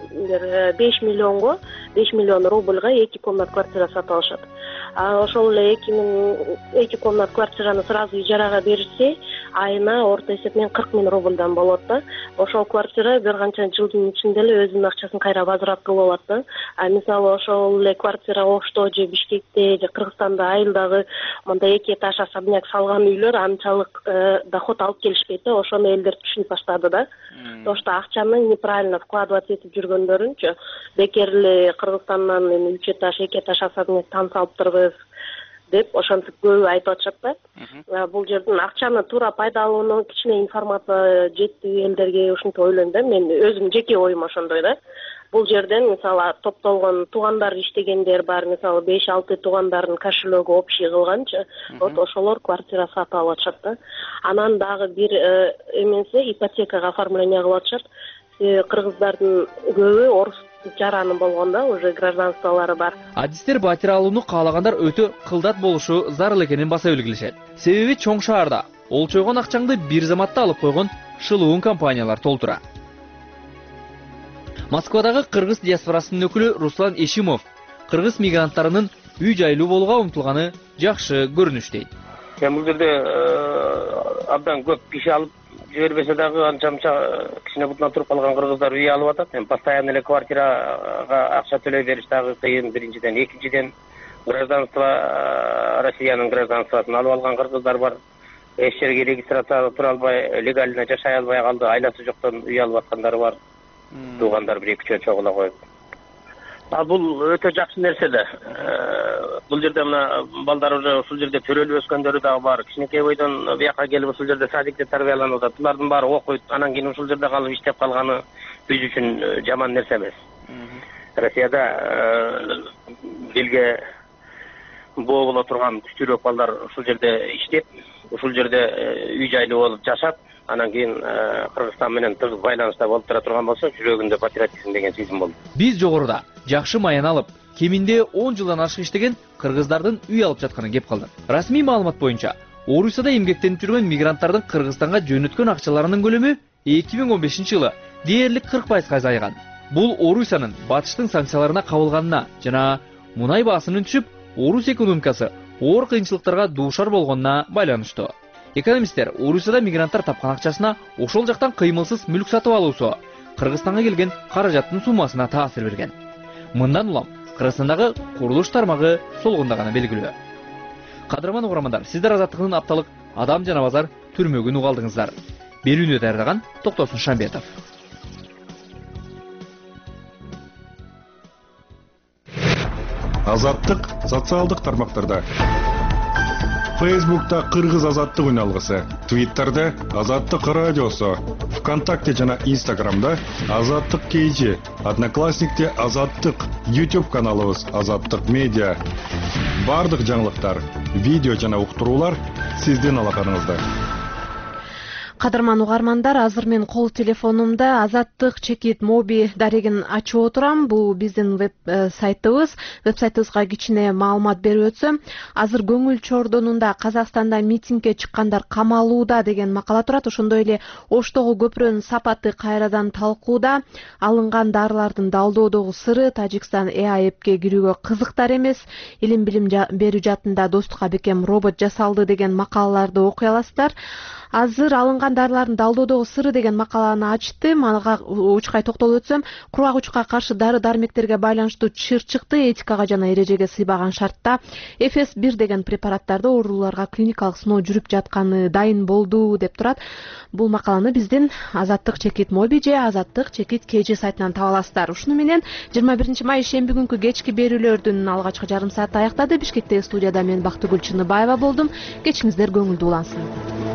беш миллионго, беш миллион рубльга эки комнат квартира сатып алышат. А ошол эле эки комнат квартираны сразу ижарага берсе, айына орто эсеп менен кырк миң рубльдан болот да. Ошол квартира бир канча жылдын ичинде эле өзүнүн акчасын кайра базарап кылып алат да. А мисалы ошол эле квартира Ошто же Бишкекте же Кыргызстанда айылдагы мындай эки этаж особняк салган үйлөр анчалык доход алып келишпейт да. Ошону элдер түшүнүп баштады да. Ошто акчаны неправильно вкладывать этип жүргөндөрүнчү бекер эле Кыргызстандан эми үч этаж, эки этаж особняк тан салып турбуз деп ошентип көбү айтып атышат да. Бул жерден акчаны туура пайдаланууну кичине информация жетти элдерге, ушинтип ойлойм да. Мен өзүм жеке оюм ошондой да. Бул жерден мисалы топтолгон туугандар иштегендер бар, мисалы беш алты туугандардын кошелегу общий кылганчы, вот ошолор квартира сатып алып атышат да. Анан дагы бир эмеси ипотекага оформление кылып атышат. Кыргыздардын көбү орус жараны болгондо, уже гражданстволору бар. Адистер батир алууну каалагандар өтө кылдат болушу зарыл экенин баса белгилешет. Себеби чоң шаарда олчойгон акчаңды бир заматта алып койгон шылуун компаниялар толтура. Москвадагы кыргыз диаспорасынын өкүлү Руслан Эшимов кыргыз мигранттарынын үй жайлуу болууга умтулганы жакшы көрүнүш дейт. Бул жерде абдан көп киши алып жибербесе дагы анча-мынча кичине бутуна туруп калган кыргыздар үй алып атат. Эми постоянно эле квартирага акча төлөй бериш дагы кыйын, биринчиден. Экинчиден, гражданство, Россиянын гражданствосын алып алган кыргыздар бар. Эч жерге регистрация тура албай, легально жашай албай калды, айласы жоктон үй алып аткандар бар. Туугандар бир эки чогула коюп. А бул өтө жакшы нерсе да. Бул жерде мына балдар уже ушул жерде төрөлүп өскөндөрү дагы бар. Кичинекей бойдон бияка келип ушул жерде садикте тарбияланып атат. Булардын баары окуйт, анан кийин ушул жерде калып иштеп калганы биз үчүн жаман нерсе эмес. Россияда элге боо боло турган күчтүүрөөк балдар ушул жерде иштеп, ушул жерде үй жайлуу болуп жашап, анан кийин Кыргызстан менен тыгыз байланышта болуп тура турган болсо, жүрөгүндө патриотизм деген сезим болду. Биз жогоруда жакшы маян алып, кеминде он жылдан ашык иштеген кыргыздардын үй алып жатканын кеп калдык. Расмий маалымат боюнча, Орусияда эмгектенип жүргөн мигранттардын Кыргызстанга жөнөткөн акчаларынын көлөмү эки миң он бешинчи жылы дээрлик кырк пайызга азайган. Бул Орусиянын батыштын санкцияларына кабылганына жана мунай баасынын түшүп, Орус экономикасы оор кыйынчылыктарга дуушар болгонуна байланыштуу. Экономисттер Орусияда мигранттар тапкан акчасына ошол жактан кыймылсыз мүлк сатып алуусу Кыргызстанга келген каражаттын суммасына таасир берген. Мындан улам Кыргызстандагы курулуш тармагы солгундаганы белгилүү. Кадырман угармандар, сиздер Азаттыктын апталык Адам жана базар түрмөгүн уга алдыңыздар. Берүүнү даярдаган Токтосун Шамбетов. Азаттык социалдык тармактарда. Фейсбукта Кыргыз Азаттык үналгысы, Твиттерде Азаттык радиосу, ВКонтакте жана Инстаграмда Азаттык кейжи, Одноклассникте Азаттык, YouTube каналыбыз Азаттык медиа. Бардык жаңылыктар, видео жана уктуруулар сиздин алакарыңызда. Кадырман угармандар, азыр мен кол телефонумда Азаттык чекит моби дарегин ачып отурам. Бул биздин веб сайтыбыз. Веб сайтыбызга кичине маалымат берип өтсөм, азыр көңүл чордонунда Казакстанда митингге чыккандар камалууда деген макала турат. Ошондой эле Оштогу көпүрөнүн сапаты кайрадан талкууда. Алынган дарылардын далдоодогу сыры, Тажикстан э а эпке кирүүгө кызыктар эмес, илим билим берүү жаатында достукка бекем робот жасалды деген макалаларды окуй аласыздар. Азыр алынган дарылардын далдоодогу сыры деген макаланы ачтым. Ага учкай токтолуп өтсөм, кургак учка каршы дары дармектерге байланыштуу чыр чыкты, этикага жана эрежеге сыйбаган шартта эф эс бир деген препараттарды ооруларга клиникалык сыноо жүрүп жатканы дайын болду деп турат. Бул макаланы биздин Азаттык чекит моби же Азаттык чекит кейжи сайтынан таба аласыздар. Ушуну менен жыйырма биринчи май шемби күнкү кечки берүүлөрдүн алгачкы жарым сааты аяктады. Бишкектеги студияда мен Бактыгүл Чыныбаева болдум. Кечиңиздер көңүлдүү улансын.